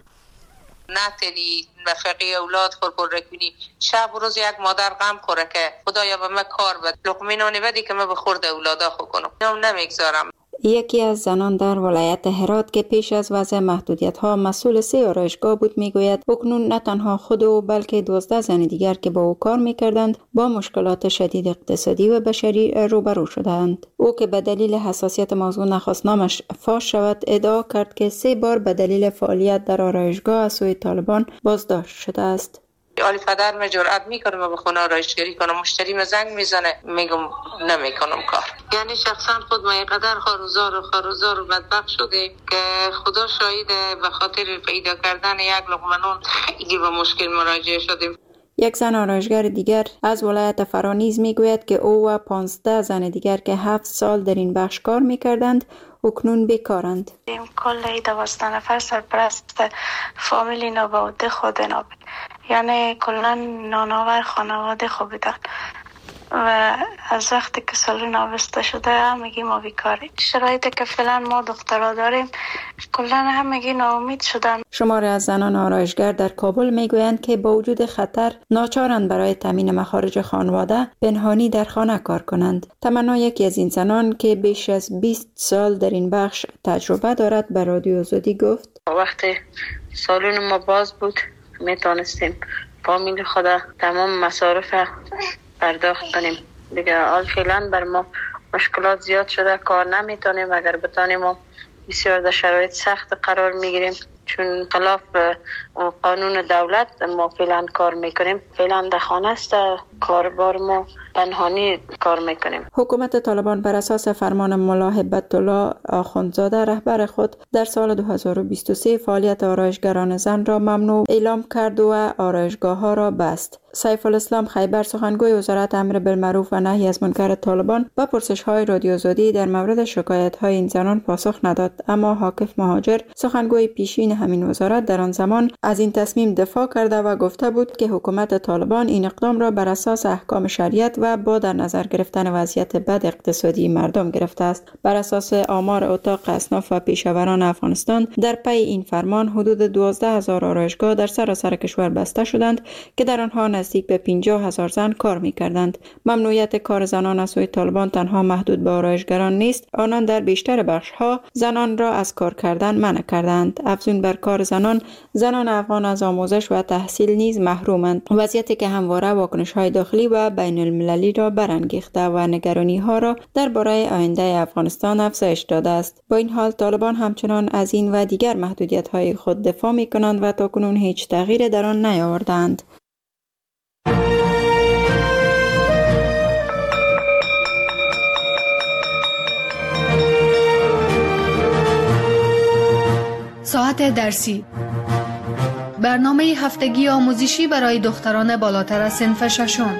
نتونی نفقه اولاد خور کنی، شب و روز یک مادر غم خوره که خدایا به من کار بده، لقمه نانی بدی که من بخورد اولادا خو کنم. نمیگذارم. یکی از زنان در ولایت هرات که پیش از وضع محدودیت‌ها مسئول 3 آرایشگاه بود میگوید اکنون نه تنها خود او بلکه 12 زن دیگر که با او کار میکردند با مشکلات شدید اقتصادی و بشری روبرو شدند. او که به دلیل حساسیت موضوع نخواست نامش فاش شود ادعا کرد که 3 بار به دلیل فعالیت در آرایشگاه از سوی طالبان بازداشت شده است. علی پدر من جرأت میکنم به خونه آرایشگری کنم، مشتری من زنگ میزنه میگم نمیکنم کار. یعنی شخصا خود ما اینقدر خاروزار و بدبخت شده که خدا شاهده به خاطر پیدا کردن یک لقمه نان خیلی به مشکل مواجه شدیم. یک زن آرایشگر دیگر از ولایت فرانیز میگوید که او و 15 زن دیگر که 7 سال در این بخش کار میکردند اکنون بیکارند. کل 12 نفر سرپرست فامیلی نابوده خود نابود، یعنی کلا نانآور خانواده خوب بودن و از وقتی که سالون آبسته شده همگی ما بیکاریم. شرایطی که فعلا ما دخترها داریم کلا همگی ناامید شدن. شماری از زنان آرایشگر در کابل میگویند که با وجود خطر ناچارند برای تامین مخارج خانواده پنهانی در خانه کار کنند. تمنا یکی از این زنان که بیش از 20 سال در این بخش تجربه دارد به رادیو آزادی گفت وقتی سالون ما باز بود میتونستیم فامیل خود تمام مصارف پرداخت کنیم. دیگه حال فعلا بر ما مشکلات زیاد شده، کار نمیتونیم. اگر بتونیم ما بسیار در شرایط سخت قرار میگیریم چون خلاف قانون دولت ما فعلا کار میکنیم. فعلا در خانه است، کاربار ما پنهانی کار میکنیم. حکومت طالبان بر اساس فرمان ملا هبت الله آخوندزاده رهبر خود در سال 2023 فعالیت آرایشگران زن را ممنوع اعلام کرد و آرایشگاه ها را بست. سیف الاسلام خیبر سخنگوی وزارت امر بالمعروف و نهی از منکر طالبان با پرسش‌های رادیو آزادی در مورد شکایت‌های این زنان پاسخ نداد، اما حاکف مهاجر سخنگوی پیشین همین وزارت در آن زمان از این تصمیم دفاع کرده و گفته بود که حکومت طالبان این اقدام را بر اساس احکام شریعت و با در نظر گرفتن وضعیت بد اقتصادی مردم گرفته است. بر اساس آمار اتاق اصناف و پیشاوران افغانستان در پی این فرمان حدود 12,000 آرایشگاه در سراسر کشور بسته شدند که در آنها نزدیک به 50,000 زن کار می‌کردند. ممنوعیت کار زنان از سوی طالبان تنها محدود به آرایشگران نیست، آنان در بیشتر بخش‌ها زنان را از کار کردن منع کردند. افزون بر کار زنان افغان از آموزش و تحصیل نیز محرومند، وضعیتی که همواره واکنش‌های داخلی و بین المللی را برانگیخته و نگرانی‌ها را درباره آینده افغانستان افزایش داده است. با این حال طالبان همچنان از این و دیگر محدودیت‌های خود دفاع می‌کنند و تاکنون هیچ تغییر در آن نیاوردند. ساعت درسی، برنامه هفتگی آموزشی برای دختران بالاتر از صنف ششم.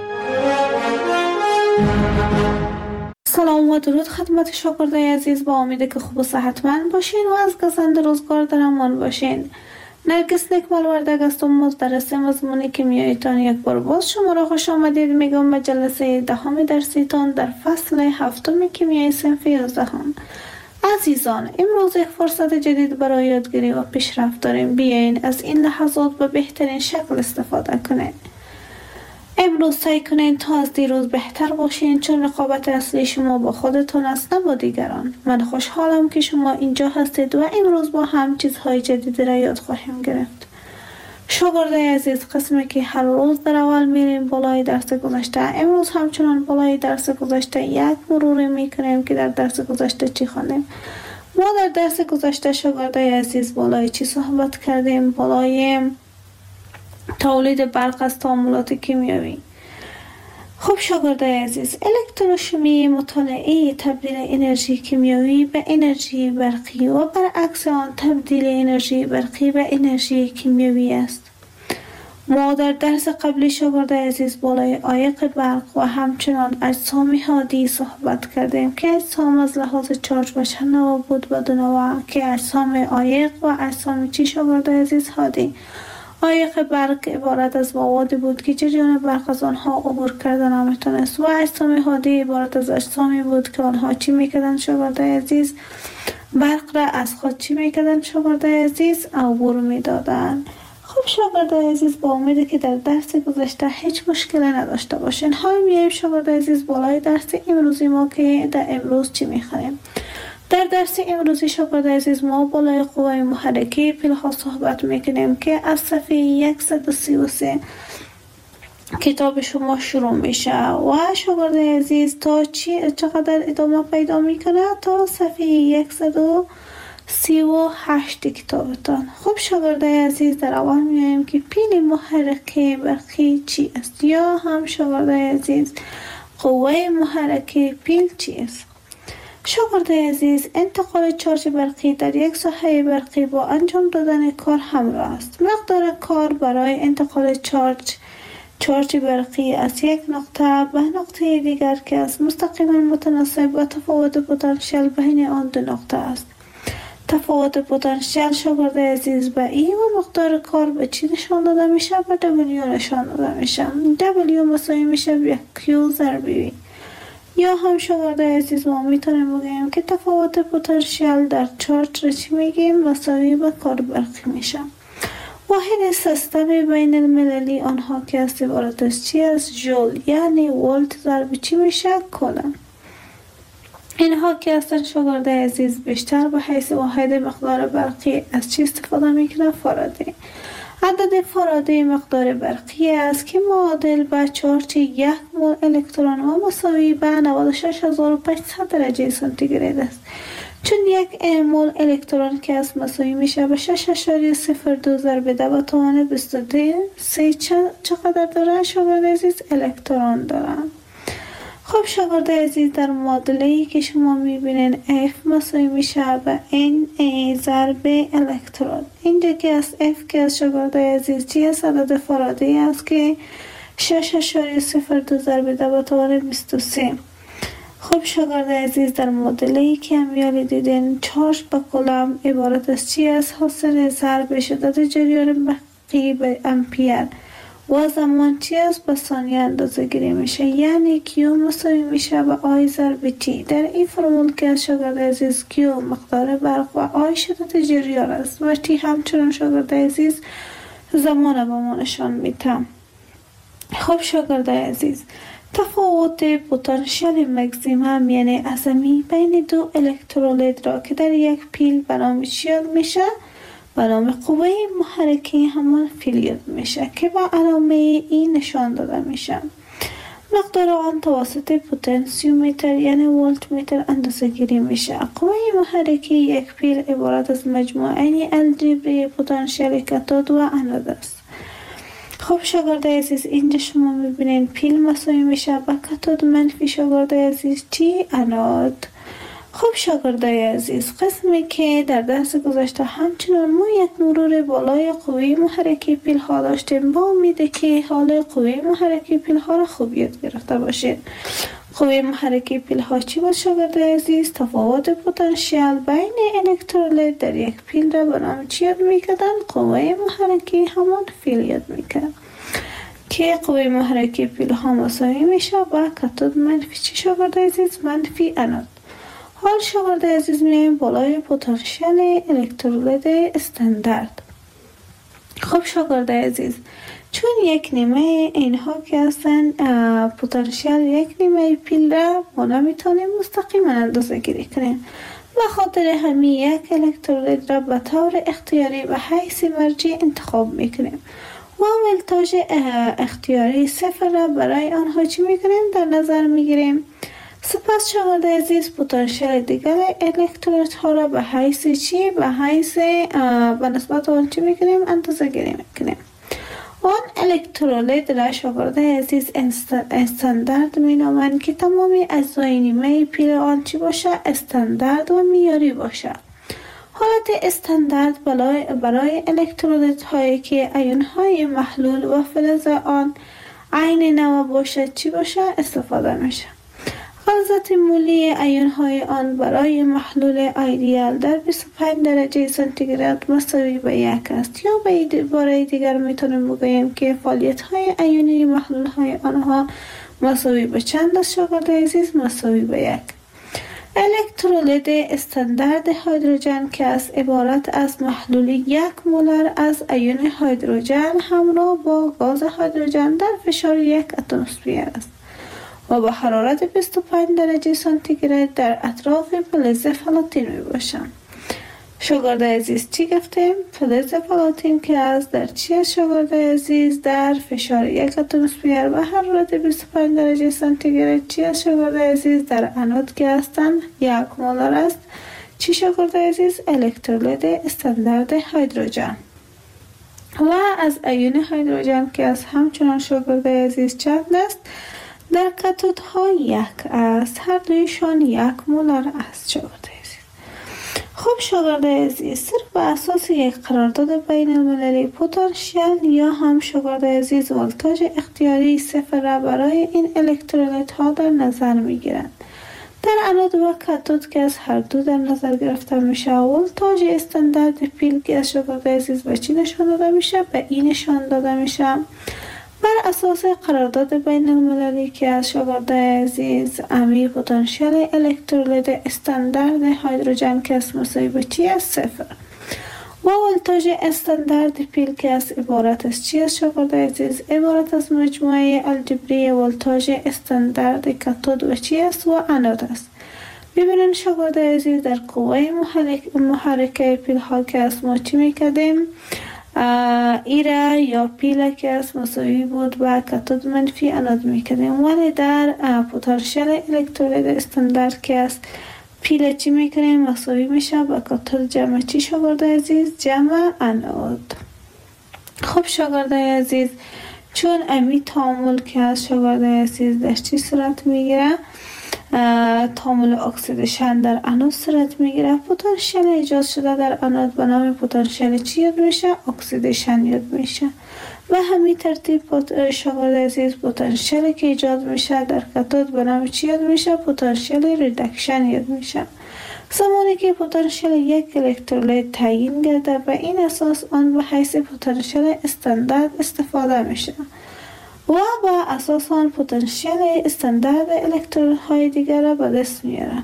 سلام و درود خدمت شاگردای عزیز، با امید که خوب و صحتمند باشین و از گزند روزگار در امان باشین. نرگس نکمال وردگ هستم، مدرس مضمون کیمیاییتان. یک بار باز شما را خوش آمدید میگم به جلسه 10 درسیتان در فصل 7 کیمیای صنف 11. عزیزان، امروز یک فرصت جدید برای یادگیری و پیشرفت داریم. بیاین از این لحظات به بهترین شکل استفاده کنید. امروز سعی کنید تا از دیروز بهتر باشین، چون رقابت اصلی شما با خودتون است، نه با دیگران. من خوشحالم که شما اینجا هستید و امروز با هم چیزهای جدیدی را یاد خواهیم گرفت. شاگردای عزیز، قسمی که هر روز در اول میریم بالای درس گذشته، امروز همچنان بالای درس گذشته یک مروری میکنیم که در درس گذشته چی خواندیم. ما در درس گذشته شاگردای عزیز بالای چی صحبت کردیم؟ بالای تولید برق از تعاملات کیمیایی. خب شاگردای عزیز، الکتروشیمی مطالعه تبدیل انرژی کیمیایی به انرژی برقی و برعکس آن تبدیل انرژی برقی به انرژی کیمیایی است. ما در درس قبلی شاگردای عزیز بالای عایق برق و همچنان اجسام هادی صحبت کردیم که اجسام از لحاظ چارج و شنوا بود و دو نوع که اجسام عایق و اجسام چی شاگردای عزیز؟ هادی. عایق برق عبارت از مواد بود که جریان برق از آنها عبور کردن نمیتونست و اجسام هادی عبارت از اجسامی بود که آنها چی میکردن شاگردای عزیز؟ برق را از خود چی میکردن شاگردای عزیز؟ عبور میدادن. خب شاگردای عزیز، با امیده که در درس گذشته هیچ مشکلی نداشته باشین. حالا میایم شاگردای عزیز بالای درس امروزی ما که در امروز چی میخوانیم. در درس امروزی شاگردای عزیز ما بالای قوه محرکه پیل‌ها صحبت میکنیم که از صفحه 133 کتاب شما شروع میشه و شاگردای عزیز تا چقدر ادامه پیدا میکنه؟ تا صفحه 138 کتابتان. خب شاگردای عزیز، در اول میایم که پیل محرکه برقی چی است، یا هم شاگردای عزیز قوه محرکه پیل چی است. شاگردای عزیز، انتقال چارج برقی در یک ساحه برقی با انجام دادن کار همراه است. مقدار کار برای انتقال چارج برقی از یک نقطه به نقطه دیگر که از مستقیما متناسب با تفاوت پتانسیل بین آن دو نقطه است. تفاوت پتانسیل شاگردای عزیز به ای و مقدار کار به چی نشان داده میشه؟ به W نشان داده میشه. W مساوی میشه به Q ضرب V. یا هم شاگردای عزیز ما میتونیم بگیم که تفاوت پتانسیل در چارج را چی میگیم؟ مساوی به کار برقی میشه. واحد سیستم بین المللی آنها که است عبارت از چی است؟ جول، یعنی ولت ضرب چی میشه؟ کولم. اینها که هستن شاگردای عزیز بیشتر به حیث واحد مقدار برقی از چی استفاده میکنه؟ فارادی. عدد فارادی مقدار برقی است که معادل به چارج 1 مول الکترون و مساوی به 96500 درجه سانتیگراد است. چون 1 مول الکترون که از مساوی میشه به 6.02 ضرب 10 به توان 23 چقدر داره شاگردای عزیز؟ الکترون دارن. خب شاگردای عزیز، در معادله‌ای که شما میبینین F مساوی میشه به Na ضرب الکترون. اینجا که از F که از شاگردای عزیز چی است؟ عدد فارادی است که 6.02 ضرب 10 به توان 23. خب شاگردای عزیز، در معادله‌ای که امیالی دیدین چارج به کولم عبارت از چی است؟ حاصل ضرب شدت جریان برقی به امپیر و زمان چی است؟ به ثانیه اندازه گیری میشه، یعنی Q مساوی میشه به I ضرب T. در این فرمول که از شاگردای عزیز Q مقدار برق و I شدت جریان است و T همچنان شاگردای عزیز زمان به ما نشان میده. خب شاگرد عزیز، تفاوت پتانسیل مکسیمم یعنی اعظمی بین دو الکترولیت را که در یک پیل به نام چی یاد میشه؟ به نام قوه محرکه همان پیل یاد میشه که با علامه ای نشان داده میشه. مقدار آن توسط پتانسیومتر یعنی ولت متر اندازه گیری میشه. قوه محرکه یک پیل عبارت از مجموعه الجبری پتانسیل کاتود و انود است. خب شاگرد عزیز، اینجا شما میبینین پیل مساوی میشه با کاتود منفی شاگرد عزیز چی؟ انود. خب شاگرد عزیز، قسمی که در درس گذشته همچنان ما یک مرور بالای قوه محرکه پیل ها داشتیم، با امید که حال قوه محرکه پیل ها را خوب یاد گرفته باشید. قوه محرکه پیل ها چی بود شاگرد عزیز؟ تفاوت پتانسیل بین الکترولیت در یک پیل را به نام چی یاد میکردن؟ قوه محرکه همان پیل یاد میکرد که قوه محرکه پیل ها مساوی میشه با کاتود منفی چی شاگرد عزیز؟ منفی انود. حال شاگرد عزیز میایم بالای پتانسیل الکترولیت استاندارد. خب شاگرد عزیز، چون یک نیمه اینها که هستن پتانسیل یک نیمه پیل را ما نمیتونیم مستقیما اندازه گیری کنیم، به خاطر همین یک الکترولیت را به طور اختیاری به حیث مرجع انتخاب میکنیم و ولتاژ اختیاری صفر را برای آنها چی میکنیم؟ در نظر میگیریم. سپس شاگرد عزیز پتانسیل دیگر الکترولیت ها را به حیث چی؟ به حیث به نسبت آن چی میکنیم؟ اندازه گیری میکنیم. آن الکترولیت را شاگرد عزیز استاندارد می نامند که تمامی اجزای نیمه پیل آن چی باشه؟ استاندارد و معیاری باشه. حالت استاندارد برای الکترولیت هایی که ایون های محلول و فلز آن عین نوع باشه چی باشه؟ استفاده میشه. غلظت مولی ایون های آن برای محلول ایدئال در 25 درجه سانتیگراد مساوی به 1 است، یا به عباره دیگر میتونیم بگوییم که فعالیت های ایونی محلول های آنها مساوی به چند است شاگرد عزیز؟ مساوی به 1. الکترولیت استاندارد هیدروژن که از عبارت از محلول 1 مولر از ایون هیدروژن همراه با گاز هیدروژن در فشار 1 اتمسفر است و با حرارت 25 درجه سانتیگراد در اطراف فلز پلاتین می باشند. شاگرد عزیز چی گفتیم؟ فلز پلاتین که از در چی است شاگرد عزیز؟ در فشار 1 اتمسفر و حرارت 25 درجه سانتیگراد چی است شاگرد عزیز؟ در انود که هستند 1 مولر است. چی شاگرد عزیز؟ الکترولیت استاندارد هیدروژن. و از ایون هیدروژن که از همچنان شاگرد عزیز چند است؟ در کاتود ها 1 است، هر دویشان 1 مولر است شاگرد عزیز. خب شاگرد عزیز، صرف به اساس یک قرارداد بین المللی پتانسیل یا هم شاگرد عزیز ولتاژ اختیاری صفر را برای این الکترولیت ها در نظر می گیرند. در انود و کاتود که از هر دو در نظر گرفته میشه، ولتاژ استاندارد پیل که از شاگرد عزیز به چی نشان داده میشه؟ به این نشان داده میشه. بر اساس قرارداد بین المللی که از شاگرد عزیز امی پتانسیل الکترولیت استاندارد هیدروژن که از مساوی به چی است؟ صفر. و ولتاژ استاندارد پیل که از عبارت از چی است شاگرد عزیز؟ عبارت از مجموعه الجبری ولتاژ استاندارد کاتود و چی است؟ و انود است. ببینید شاگرد عزیز، در قوه محرکه پیل ها که از ما چی میکردیم؟ ایره یا پیل که از مساوی بود و کاتود منفی انود میکردیم، ولی در پتانسیل الکترولیت استاندارد که از پیل چی میکنیم؟ مساوی میشه با کاتود جمع چی شاگرد عزیز؟ جمع انود. خب شاگرد عزیز، چون امی تعامل که از شاگرد عزیز در چی صورت میگیره؟ تعامل اکسیدیشن در انود صورت میگیره. پتانسیل ایجاد شده در انود به نام پتانسیل چی یاد میشه؟ اکسیدیشن یاد میشه. و همین ترتیب شاگرد عزیز پتانسیلی که ایجاد میشه در کاتود به نام چی یاد میشه؟ پتانسیل ریدکشن یاد میشه. زمانی که پتانسیل یک الکترولیت تعیین گرده، به این اساس آن به حیث پتانسیل استاندارد استفاده میشه و با اساس آن پتانسیل استاندارد الکترون های دیگر را به دست میاره.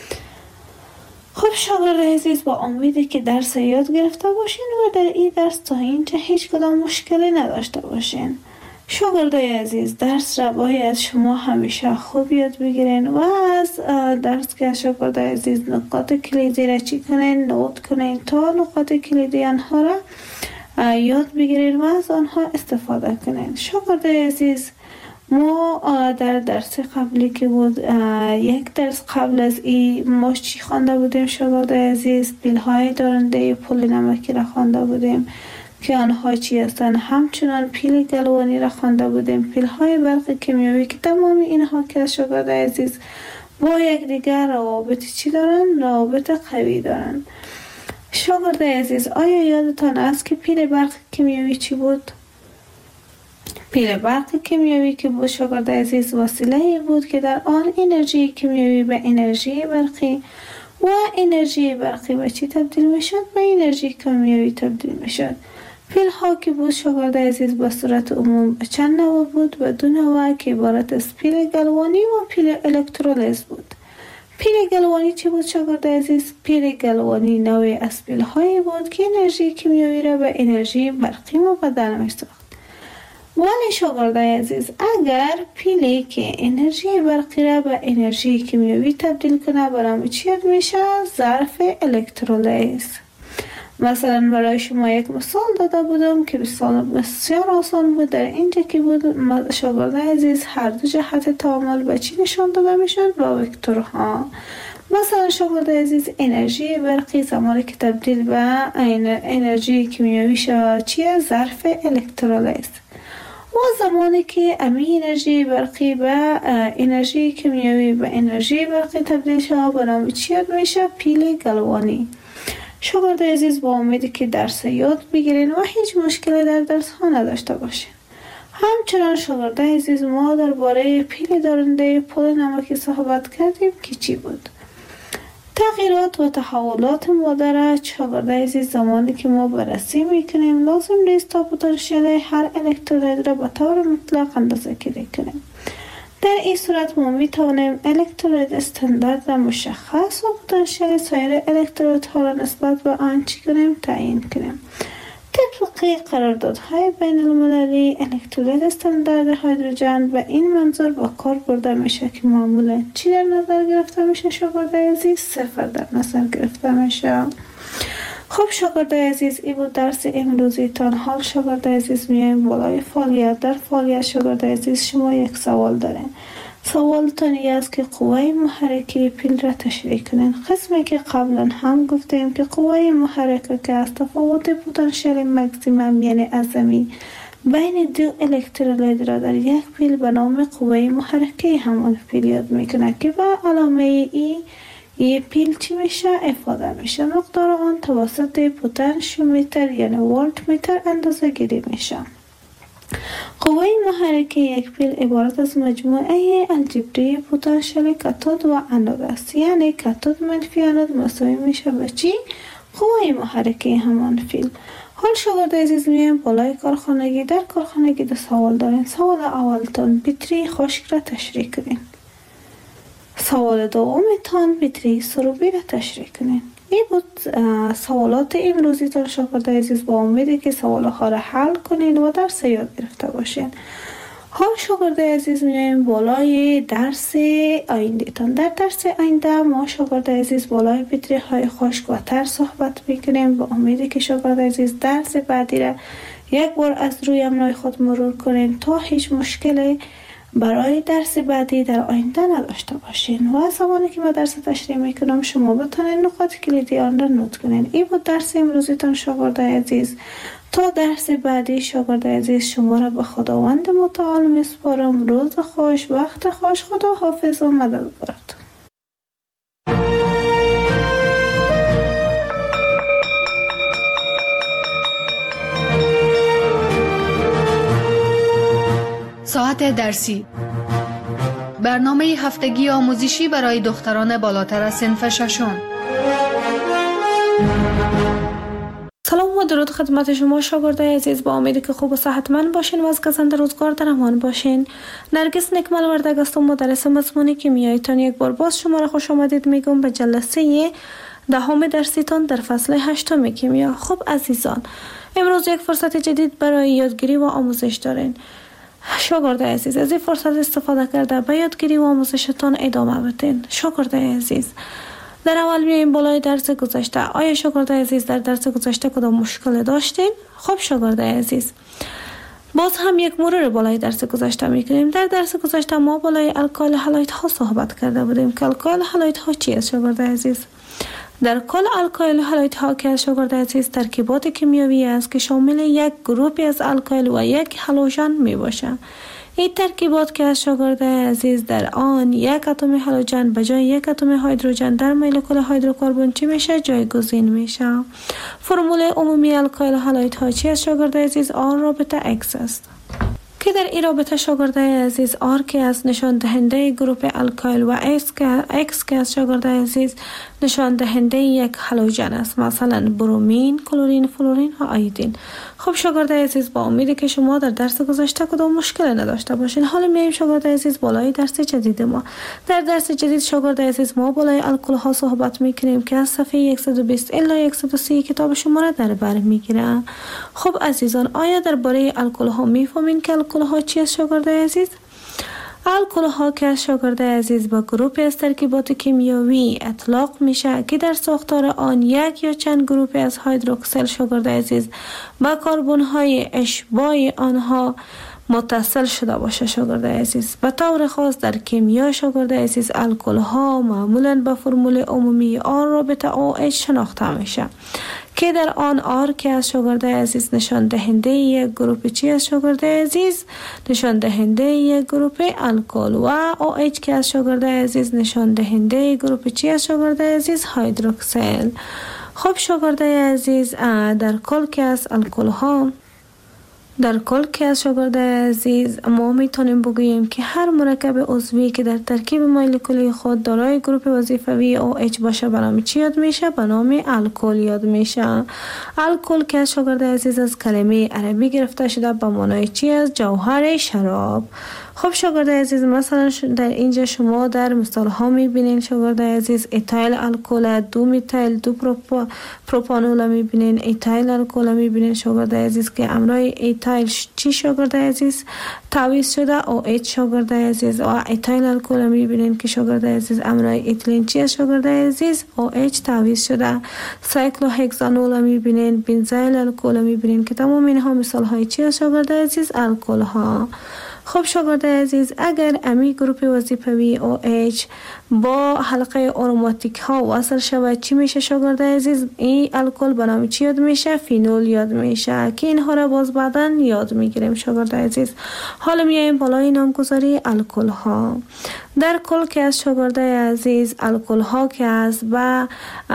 خب شاگرد عزیز، با امیدی که درس یاد گرفته باشین و در این درس تا اینجا هیچ کدام مشکلی نداشته باشین. شاگردای عزیز، درس را باید شما همیشه خوب یاد بگیرین و از درس که شاگردای عزیز نقاط کلیدی را چی کنین، نوت کنین تا نقاط کلیدی آنها را یاد بگیرین و از آنها استفاده کنین. شاگردای عزیز، ما در درس قبلی که بود، یک درس قبل از این ما چی خوانده بودیم شاگردای عزیز؟ پیل‌های دارنده پل نمکی را خوانده بودیم که آنها چی هستند. همچنان پیل گلوانی را خوانده بودیم، پیل‌های برق کیمیایی که تمام اینها که شاگردای عزیز با یک دیگر روابط چی دارن؟ روابط قوی دارن. شاگردای عزیز، آیا یادتان است که پیل برق کیمیایی چی بود؟ پیل برق کیمیایی که بود شاگردای عزیز وسیله‌ای بود که در آن انرژی کیمیایی به انرژی برقی و انرژی برقی به چی تبدیل می شد؟ به انرژی کیمیایی تبدیل می شد. پیل ها که بود شاگردای عزیز به صورت عموم چند نوع بود؟ و دو نوع که عبارت از پیل گلوانی و پیل الکترولیز بود. پیل گلوانی چی بود شاگردای عزیز؟ پیل گلوانی نوعی از پیل هایی بود که انرژی کیمیایی را به انرژی برقی مبدل می ساخت. ولی شاگردای عزیز، اگر پیلی که انرژی برقی را به انرژی کیمیایی تبدیل کنه برای چی میشه؟ ظرف الکترولیز. مثلا برای شما یک مثال داده بودم که بسیار آسان بود. در اینجا که بود شاگردای عزیز هر دو جهت تعامل به چی نشان داده میشن؟ با وکتورها. مثلا شاگردای عزیز، انرژی برقی زمانی که تبدیل به انرژی کیمیایی شد چیه؟ ظرف الکترولیز. و زمانی که امی انرژی برقی به انرژی کیمیایی به انرژی برقی تبدیل شد به نام چی یاد میشه؟ پیل گلوانی. شاگردای عزیز، با امیدی که درس یاد بگیرین و هیچ مشکلی در درس ها نداشته باشین. همچنان شاگردای عزیز، ما درباره پیل دارنده پل نمکی صحبت کردیم که چی بود؟ تغییرات و تحولات مادر شاگردای عزیز زمانی که ما بررسی میکنیم لازم نیست تا پتانسیل هر الکترولید را به طور مطلق اندازه گیری کنیم. در این صورت ما میتوانیم الکترولید استاندارد را مشخص و پتانسیل سایر الکترولیدها را نسبت به آن چی کنیم؟ تعیین کنیم. طبق قراردادهای بین المللی الکترولید استاندارد هیدروژن به این منظور با کار برده میشه که معمولا چی در نظر گرفته میشه شاگردای عزیز؟ 0 در نظر گرفته میشه. خب شاگردای عزیز، این بود درس امروزی تان. حال شاگردای عزیز میایم بالای فعالیت. در فعالیت شاگردای عزیز شما یک سوال دارین. سوالتان این است که قوه محرکه پیل را تشریح کنین. قسمی که قبلا هم گفتیم که قوه محرکه که از تفاوت پتانسیل مکسیمم یعنی عظمی بین دو الکترولید را در یک پیل به نام قوه محرکه همان پیل یاد میکنه که به علامه ای پیل چی میشه؟ افاده میشه. مقدار آن توسط پتانشیومتر یعنی ولت متر اندازه گیری میشه. قوه محرکه یک پیل عبارت از مجموعه الجبری پتانسیل کاتود و انود است. یعنی کاتود منفی انود مساوی میشه به چی؟ قوه محرکه همان پیل. حال شاگردای عزیز میایم بالای کارخانگی. در کارخانگی دو سوال دارین. سوال اولتان بطری خشک را تشریح کنین. سوال دومتان بطری سروبی را تشریح کنین. این بود سوالات امروزی تان شاگردای عزیز. با امیدی که سوالها را حل کنین و درس یاد گرفته باشین. حال شاگردای عزیز میایم بالای درس آینده تان. در درس آینده ما شاگردای عزیز بالای بطری های خشک و تر صحبت میکنیم. با امیدی که شاگردای عزیز درس بعدی را یک بار از روی املای خود مرور کنین تا هیچ مشکلی برای درس بعدی در آینده نداشته باشین. و زمانی که ما درس تشریح میکنم شما بتونین نقاط کلیدی آن را نوت کنین. این بود درس امروزیتان شاگردای عزیز. تا درس بعدی شاگردای عزیز شما را به خداوند متعال میسپارم. روز خوش، وقت خوش. خدا حافظ و مددبارتون. ساعت درسی، برنامه هفتگی آموزشی برای دختران بالاتر از صنف ششم. سلام و درود خدمت شما شاگردای عزیز. با امیدی که خوب و صحتمند باشین و از گزند روزگار در امان باشین. نرگس نکمل وردگ هستم، مدرس مضمون کیمیاییتان. یک بار باز شما را خوش آمدید میگم به جلسه 10 درسیتان در فصل 8 کیمیا. خب عزیزان، امروز یک فرصت جدید برای یادگیری و آموزش دارین. شاگرد عزیز از این فرصت استفاده کرده به یادگیری و آموزشتان ادامه بدین. شاگرد عزیز در اول میایم بالای درس گذشته. آیا شاگرد عزیز در درس گذشته کدام مشکل داشتین؟ خب شاگرد عزیز باز هم یک مرور بالای درس گذشته میکنیم. در درس گذشته ما بالای الکل هالوید ها صحبت کرده بودیم که الکل هالوید ها چی است شاگرد عزیز؟ در کل الکل هالوید ها که شاگرد عزیز ترکیبات کیمیایی است که شامل یک گروپی از الکل و یک هالوژن می باشه. این ترکیبات که از شاگرد عزیز در آن یک اتم هالوژن به جای یک اتم هیدروژن در مولکول هیدروکربن چی میشه؟ جایگزین میشه. فرمول عمومی الکل هالوید ها چی است شاگرد عزیز؟ آن رابطه X است که در این رابطه شاگرد عزیز R که از نشان دهنده گروپ الکل و X که از شاگرد عزیز نشان دهنده یک هالوژن است، مثلا برومین، کلورین، فلورین و آیودین. خب شاگرد عزیز با امیدی که شما در درس گذشته کدام مشکل نداشته باشین. حالا میایم شاگرد عزیز بالای درس جدید ما. در درس جدید شاگرد عزیز ما بالای الکل ها صحبت میکنیم که از صفحه 120 الی 130 کتاب شما را در بر میگیره. خب عزیزان آیا درباره الکل ها میفهمین که الکل ها چی است شاگرد عزیز؟ الکل ها که شاگرد عزیز با گروپ از ترکیبات کیمیایی اطلاق میشه که در ساختار آن یک یا چند گروپ از هیدروکسل شاگرد عزیز با کربن های اشباع آنها متصل شده باشه شاگرد عزیز. به طور خاص در کیمیا شاگرد عزیز الکل ها معمولا با فرمول عمومی آن رابطه OH شناخته میشه که در آن آر که از شاگرد عزیز نشان دهنده یک گروپ چی از شاگرد عزیز؟ نشان دهنده یک گروپ الکل و OH که از شاگرد عزیز نشان دهنده گروپ چی از شاگرد عزیز؟ هیدروکسل. خب شاگرد عزیز در کل که از الکل ها شاگرد عزیز ما میتونیم بگوییم که هر مرکب عضوی که در ترکیب مولکولی خود دارای گروپ وظیفوی OH باشه به نام چی یاد میشه؟ به نام الکل یاد میشه. الکل که شاگرد عزیز از کلمه عربی گرفته شده به معنای چی است؟ جوهر شراب. خب شاگرد عزیز مثلا در اینجا شما در مثال ها میبینین شاگرد عزیز ایتایل الکل، دو میتایل دو پروپانول میبینین، ایتایل الکل میبینین شاگرد عزیز که امرای ایتایل چی شاگرد عزیز تعویض شده OH شاگرد عزیز و ایتایل الکل میبینین که شاگرد عزیز امرای ایتیلین چی شاگرد عزیز OH تعویض شده. سایکلوهکسانول میبینین، بنزایل الکل میبینین که تمام اینها مثال های چی شاگرد عزیز؟ الکل ها. خب شاگرد عزیز اگر امی گروپ وظیفوی OH با حلقه آروماتیک ها وصل شود چی میشه شاگرد عزیز؟ این الکل به نام چی یاد میشه؟ فینول یاد میشه که اینها را باز بعدا یاد میگیریم شاگرد عزیز. حالا میایم بالای نامگذاری الکل ها. در کل که از شاگرد عزیز الکل ها که از با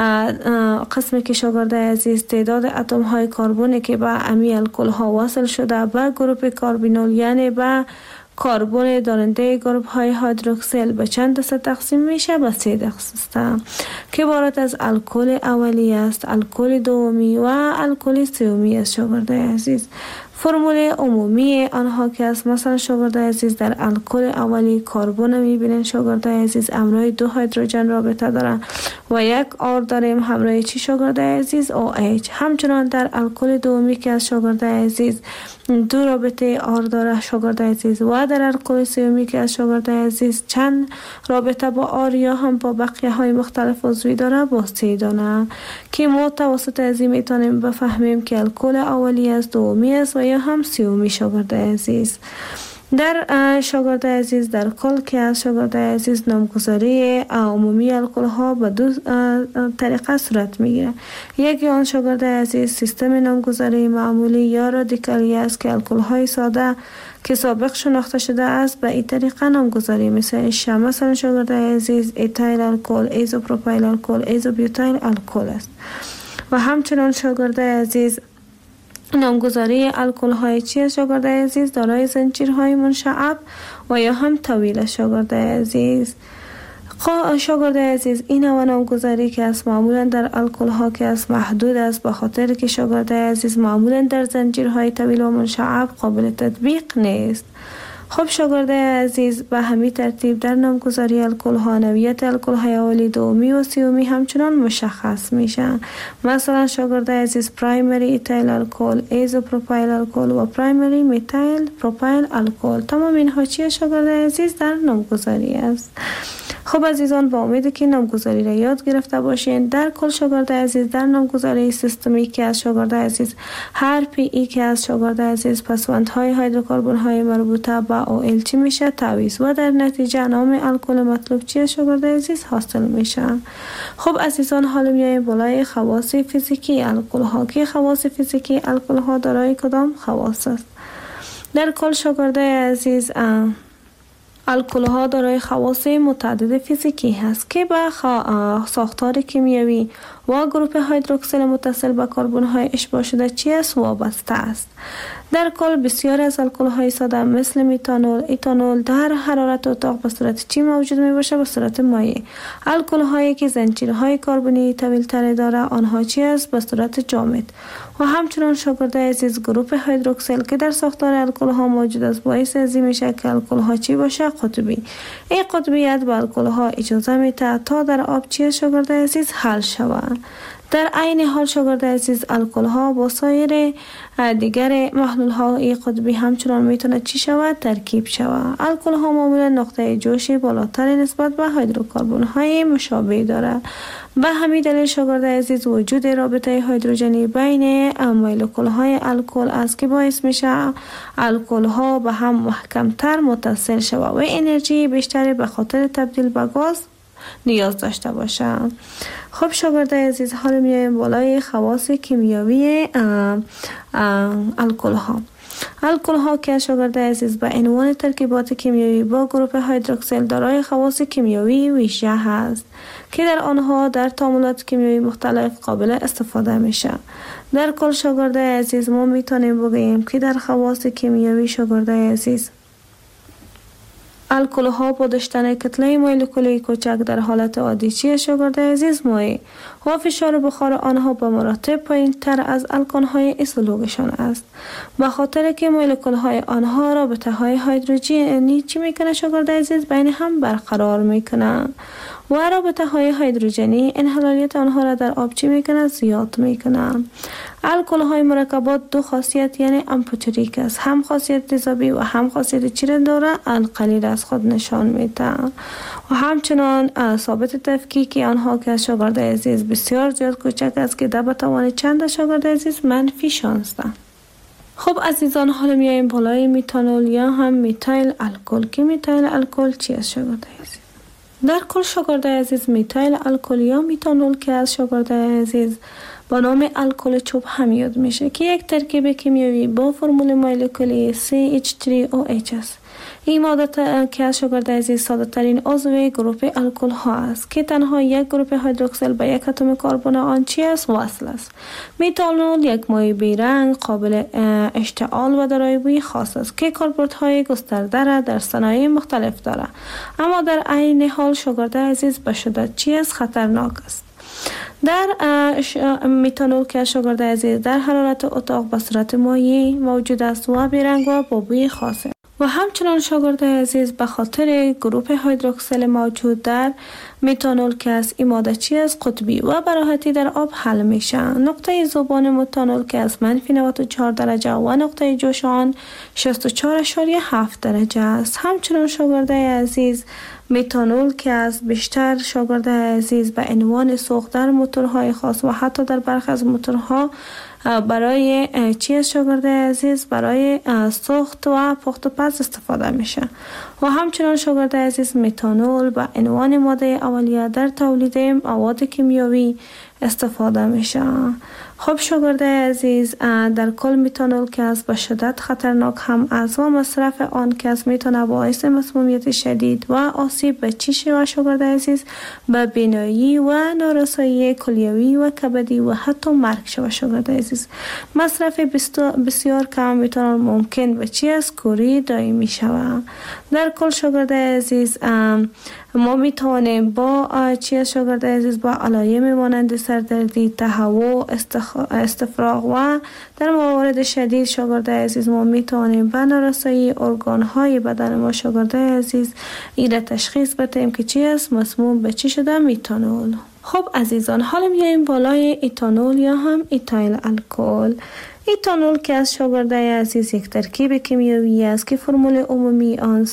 قسمی که شاگرد عزیز تعداد اتم های کربن که با امی الکل ها وصل شده با گروپ کاربینول یعنی با کربن دارنده گروپ های هیدروکسل به چند دسته تقسیم میشه؟ به 3 دسته که عبارت از الکل اولی است، الکل دومی و الکل سومی است شاگرد عزیز. فرمول عمومی آنها که است مثلا شاگرد عزیز در الکل اولی کربن میبینین شاگرد عزیز همراه 2 هیدروژن رابطه داره و یک آر داریم همراه چی شاگرد عزیز؟ OH. همچنان در الکل دومی که از شاگرد عزیز 2 رابطه آر داره شاگرد عزیز و در الکل سومی که از شاگرد عزیز چند رابطه با آر یا هم با بقیه های مختلف عضوی داره با 3 دانه که ما توسط ازی میتونیم بفهمیم که الکل اولی است، دومی است و یا هم سومی شاگرد عزیز. در شاگرد عزیز در کل که از شاگرد عزیز نامگذاری عمومی الکل ها به 2 طریقه صورت میگیره. یکی آن شاگرد عزیز سیستم نامگذاری معمولی یا رادیکالی است که الکل های ساده که سابق شناخته شده است به این طریقه نامگذاری میشه. مثلا شاگرد عزیز ایتایل الکل، ایزوپروپایل الکل، ایزوبیوتایل الکل است. و همچنان شاگرد عزیز نامگذاری الکل های چی شاگرد عزیز دارای زنجیرهای منشعب و یا هم طویل شاگرد عزیز. شاگرد عزیز این نوع نامگذاری که است معمولا در الکل ها که است محدود است به خاطر که شاگرد عزیز معمولا در زنجیرهای طویل و منشعب قابل تطبیق نیست. خب شاگردای عزیز به همین ترتیب در نامگذاری الکل ها نوعیت الکل های اولی، دومی و سومی همچنان مشخص میشن. مثلا شاگردای عزیز پرایمری ایتایل الکل، ایزوپروپایل الکل و پرایمری میتایل پروپایل الکل، تمام اینها چیه شاگردای عزیز در نامگذاری است. خب عزیزان با امید که نامگذاری را یاد گرفته باشین. در کل شاگردای عزیز در نامگذاری سیستمی که از شاگردای عزیز هر پی ای که از شاگردای عزیز پسوندهای هیدروکربن های مربوطه به او چی میشه تعویض و در نتیجه نام الکل مطلوب چی از شاگردای عزیز حاصل میشه. خب عزیزان حالا میایم بالای خواص فیزیکی الکل ها که خواص فیزیکی الکل ها دارای کدام خواص است؟ در کل شاگردای عزیز الکل ها دارای خواص متعدد فیزیکی هست که به ساختار کیمیایی و گروپ هیدروکسیل متصل به کربن های اشباع شده چی است وابسته است. در کل بسیار از الکل های ساده مثل میتانول، ایتانول در حرارت اتاق به صورت چی موجود می باشه؟ به صورت مایع. الکل هایی که زنجیرهای کربنی طویل تر داره آنها چی است؟ به صورت جامد. و همچنان شاگردای عزیز گروپ هیدروکسیل که در ساختار الکل ها موجود است باعث ازی میشه که الکل ها چی باشه؟ قطبی. این قطبیت به الکل ها اجازه میده تا در آب چی شاگردای عزیز حل شود. در عین حال شاگردای عزیز الکل ها با سایر دیگر محلول های قطبی همچنان میتونه چی شود؟ ترکیب شود. الکل ها معمولا نقطه جوش بالاتر نسبت به هیدروکربن های مشابه داره. به همین دلیل شاگردای عزیز وجود رابطه هیدروژنی بین مولکول های الکل است که باعث میشه الکل ها به هم محکم تر متصل شود و انرژی بیشتری به خاطر تبدیل به گاز نیاز داشته باشند. خب شاگردای عزیز حالا میایم بالای خواص کیمیایی الکل ها. الکل ها که شاگردای عزیز به عنوان ترکیبات کیمیایی با گروپ هیدروکسیل دارای خواص کیمیایی ویژه هست که در آنها در تعاملات کیمیایی مختلف قابل استفاده میشه. در کل شاگردای عزیز ما میتونیم بگوییم که در خواص کیمیایی شاگردای عزیز الکل ها با داشتن کتله مولکولی کوچک در حالت عادی چی شاگردای عزیز مایع و فشار بخار آنها به مراتب پایین تر از الکل های ایزولوگشان است. به خاطر که مولکول های آنها رابطه های هیدروژنی چی میکنه شاگردای عزیز بین هم برقرار میکنه و رابطه های هیدروژنی انحلالیت آنها را در آب چی میکنه؟ زیاد میکنه. الکل های مرکبات دو خاصیت یعنی امپوتریک است، هم خاصیت تیزابی و هم خاصیت چی داره؟ القلیل از خود نشان میده و همچنان ثابت تفکیکی آنها که از شاگردای عزیز بسیار زیاد کوچک است که در بتوان چند شاگردای عزیز منفی 16. خب عزیزان حالا میایم بالای میتانول یا هم میتایل الکل که میتایل الکل چی است شاگردای عزیز؟ در کل شاگردای عزیز میتایل الکل یا میتانول که از شاگردای عزیز با نام الکل چوب هم یاد میشه که یک ترکیب کیمیایی با فرمول مولکولی CH3OH است. این ماده که از شاگردای عزیز ساده ترین عضو گروپ الکل ها است که تنها یک گروپ هیدروکسیل به یک اتم کربن آن چی است؟ وصل است. میتانول یک مایع بیرنگ قابل اشتعال و دارای بوی خاص است که کاربردهای گسترده را در صنایع مختلف دارد، اما در عین حال شاگردای عزیز به شدت چی است؟ خطرناک است. در میتانول که شاگردای عزیز در حرارت اتاق به صورت مایع موجود است و بیرنگ و با بوی خاصه و همچنان شاگردای عزیز به خاطر گروپ هیدروکسیل موجود در میتانول که از این ماده چی است؟ قطبی و به راحتی در آب حل میشن. نقطه ذوبان میتانول که از منفی 94 درجه و نقطه جوش آن 64.7 درجه است. همچنان شاگردای عزیز میتانول که از بیشتر شاگردای عزیز به عنوان سوخت در موتورهای خاص و حتی در برخی از موتورها برای چی شاگردای عزیز برای سوخت و پخت و پز استفاده میشه و همچنان شاگردای عزیز میتانول به عنوان ماده اولیه در تولید مواد کیمیایی استفاده میشه. خب شاگردای عزیز در کل میتانول که از به شدت خطرناک هم از و مصرف آن که از میتونه باعث مسمومیت شدید و آسیب به چیش و شاگردای عزیز به بینایی و نارسایی کلیوی و کبدی و حتی مرگ شود. شاگردای عزیز مصرف بسیار کم میتانول ممکن به چی از کوری دائمی شود. در کل شاگردای عزیز ما میتوانیم با چی از شاگردای عزیز با علائم مانند سردردی، تهوع، استخوان استفراغ و در موارد شدید شاگرده عزیز ما میتوانیم به نارسایی ارگان‌های بدن ما شاگرده عزیز ایره تشخیص بدهیم که چی است مسموم به چی شده میتانول. خب عزیزان حالا میایم بالای ایتانول یا هم ایتایل الکل. ایتانول که از شاگرده عزیز یک ترکیب کیمیایی است که فرمول عمومی آن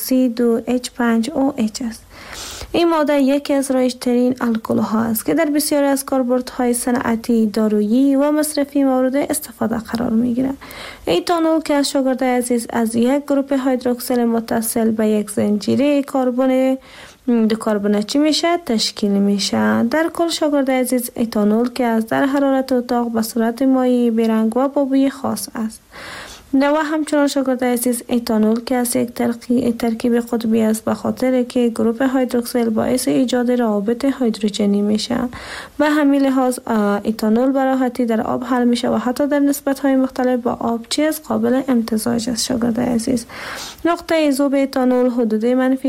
C2H5OH است. این ماده یکی از رایج‌ترین الکل ها است که در بسیاری از کاربردهای صنعتی، دارویی و مصرفی مورد استفاده قرار می گیرد. ایتانول که از شاگرده عزیز از یک گروپ هیدروکسیل متصل به یک زنجیره کربن چی میشه تشکیل میشه. در کل شاگرده عزیز ایتانول که از در حرارت اتاق به صورت مایع برنگ و با بوی خاص است. و همچنان شاگرده عزیز ایتانول که از یک ترکیب قطبی است به خاطر که گروپ هیدروکسیل باعث ایجاد روابط هیدروژنی میشه. به همین لحاظ ایتانول به راحتی در آب حل میشه و حتی در نسبت‌های مختلف با آب چیز قابل امتزاج است. شاگرده عزیز نقطه ذوب ایتانول حدود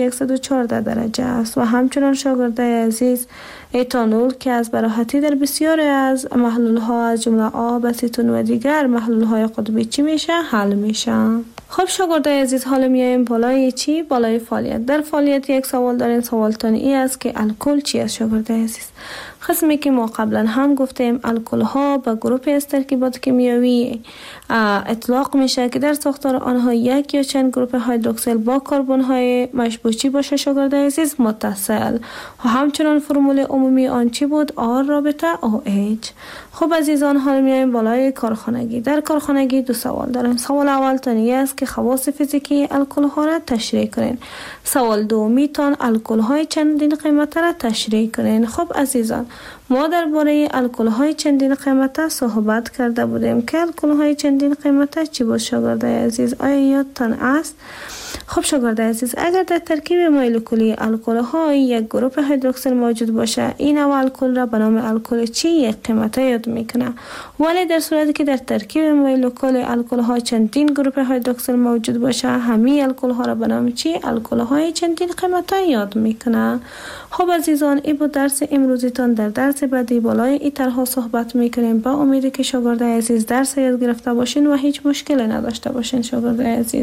-114 درجه است و همچنان شاگرده عزیز ایتانول که از براحتی در بسیاری از محلول‌ها از جمله آب، اسیتون و دیگر محلول‌های قطبی چی میشه حل میشه. خب شاگرده عزیز حالا میایم بالای چی؟ بالای فعالیت. در فعالیت یک سوال دارین. سوالتان ای است که الکل چی است شاگرده عزیز؟ قسمی که ما قبلا هم گفتیم الکل ها به گروپ از ترکیبات کیمیایی اطلاق میشه که در ساختار آنها یک یا چند گروپ هیدروکسیل با کربن های مشبوچی باشه شاگرده عزیز متصل و همچنان فرمول عمومی آن چی بود؟ آر رابطه OH. خب عزیزان حالا میایم بالای کارخانگی. در کارخانگی دو سوال داریم. سوال اول تانی است که خواص فیزیکی الکل ها را تشریح کنین. سوال دومی تان الکل های چندین قیمت را تشریح کنین. خب عزیزان ما درباره الکل های چندین قیمت صحبت کرده بودیم که الکل های چندین قیمت چی بود شاگرده عزیز؟ آیا یادتان است؟ خب شاگرده عزیز اگر در ترکیب مولکولی الکل های یک گروپ هیدروکسیل موجود باشه این نوع الکل را به نام الکل چی یک قیمت یاد میکنه. ولی در صورتی که در ترکیب مولکول الکل ها چندین گروپ هیدروکسیل موجود باشه همین الکل ها را به نام چی؟ الکل های چندین قیمت یاد میکنه. خب عزیزان این بود درس امروزیتان. در درس بعدی بالای این طرح صحبت میکنیم با امیدی که شاگرده عزیز درس یاد گرفته باشین و هیچ مشکلی نداشته باشین شاگرده عزیز.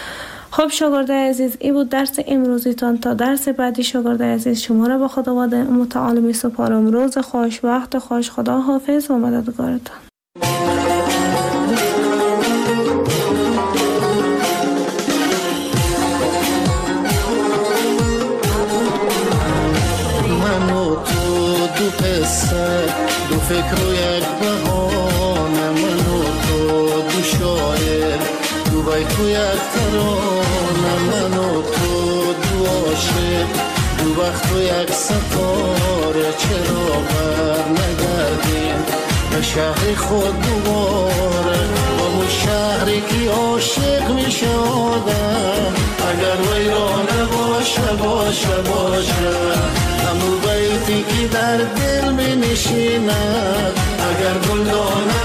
خب شاگرده عزیز این بود درس امروزیتان. تا درس بعدی شاگرده عزیز شما را به خداوند متعال می سپارم. روز خوش، وقت خوش، خدا حافظ و مددگارتان. دو قصه دو فکر و یک بهانه من و تو دو شاعر دو بیت و یک ترانه من و تو دو عاشق دو وقت و یک ستاره چرا بر نگردیم به شهر خود دوباره با اون شهری که عاشق می شدم اگر ویرانه باشه همون بیتی که در دل می نشیند اگر گلدانه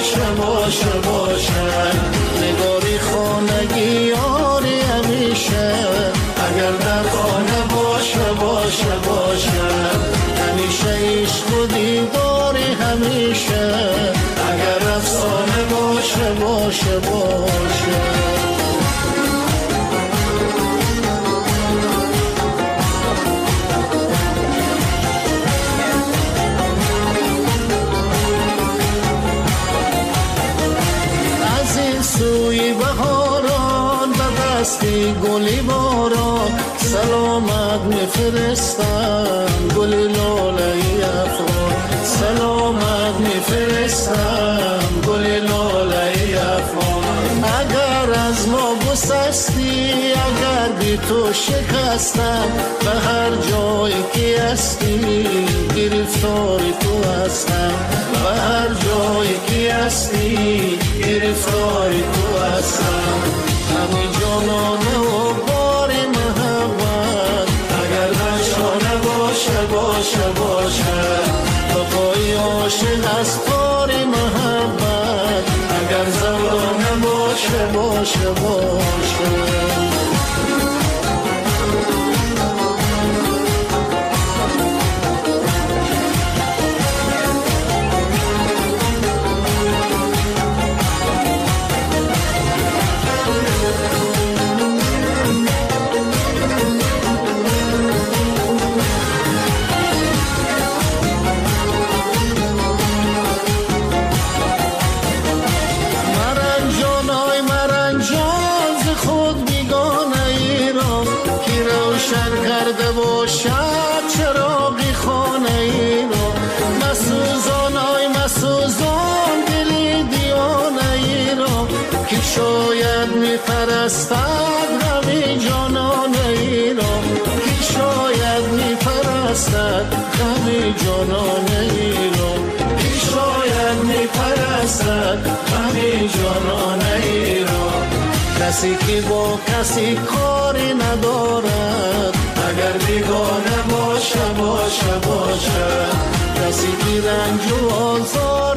باشه نگاری خانگی یاری همیشه اگر در خانه باشه همیشه عشق و دیداری همیشه اگر افسانه باشه سوی بهاران به دستی گلی باران سلامت میفرستم گل لاله افغان سلامت میفرستم گل لاله افغان اگر از ما گسستی اگر بی تو شکستم به هر جایی که هستی گرفتار تو هستم به هر جایی که هستی گرفتار تو هستم همین جانانه و بار محبت اگر نشانه باشه بقای عاشق از بار محبت اگر زمانه باشه پرستد غم جانان ای را که شاید می پرستد غم جانان ای را که شاید می پرستد غم جانان ای را کسی که با کسی کاری ندارد اگر بیگانه باشه کسی که رنج و آزار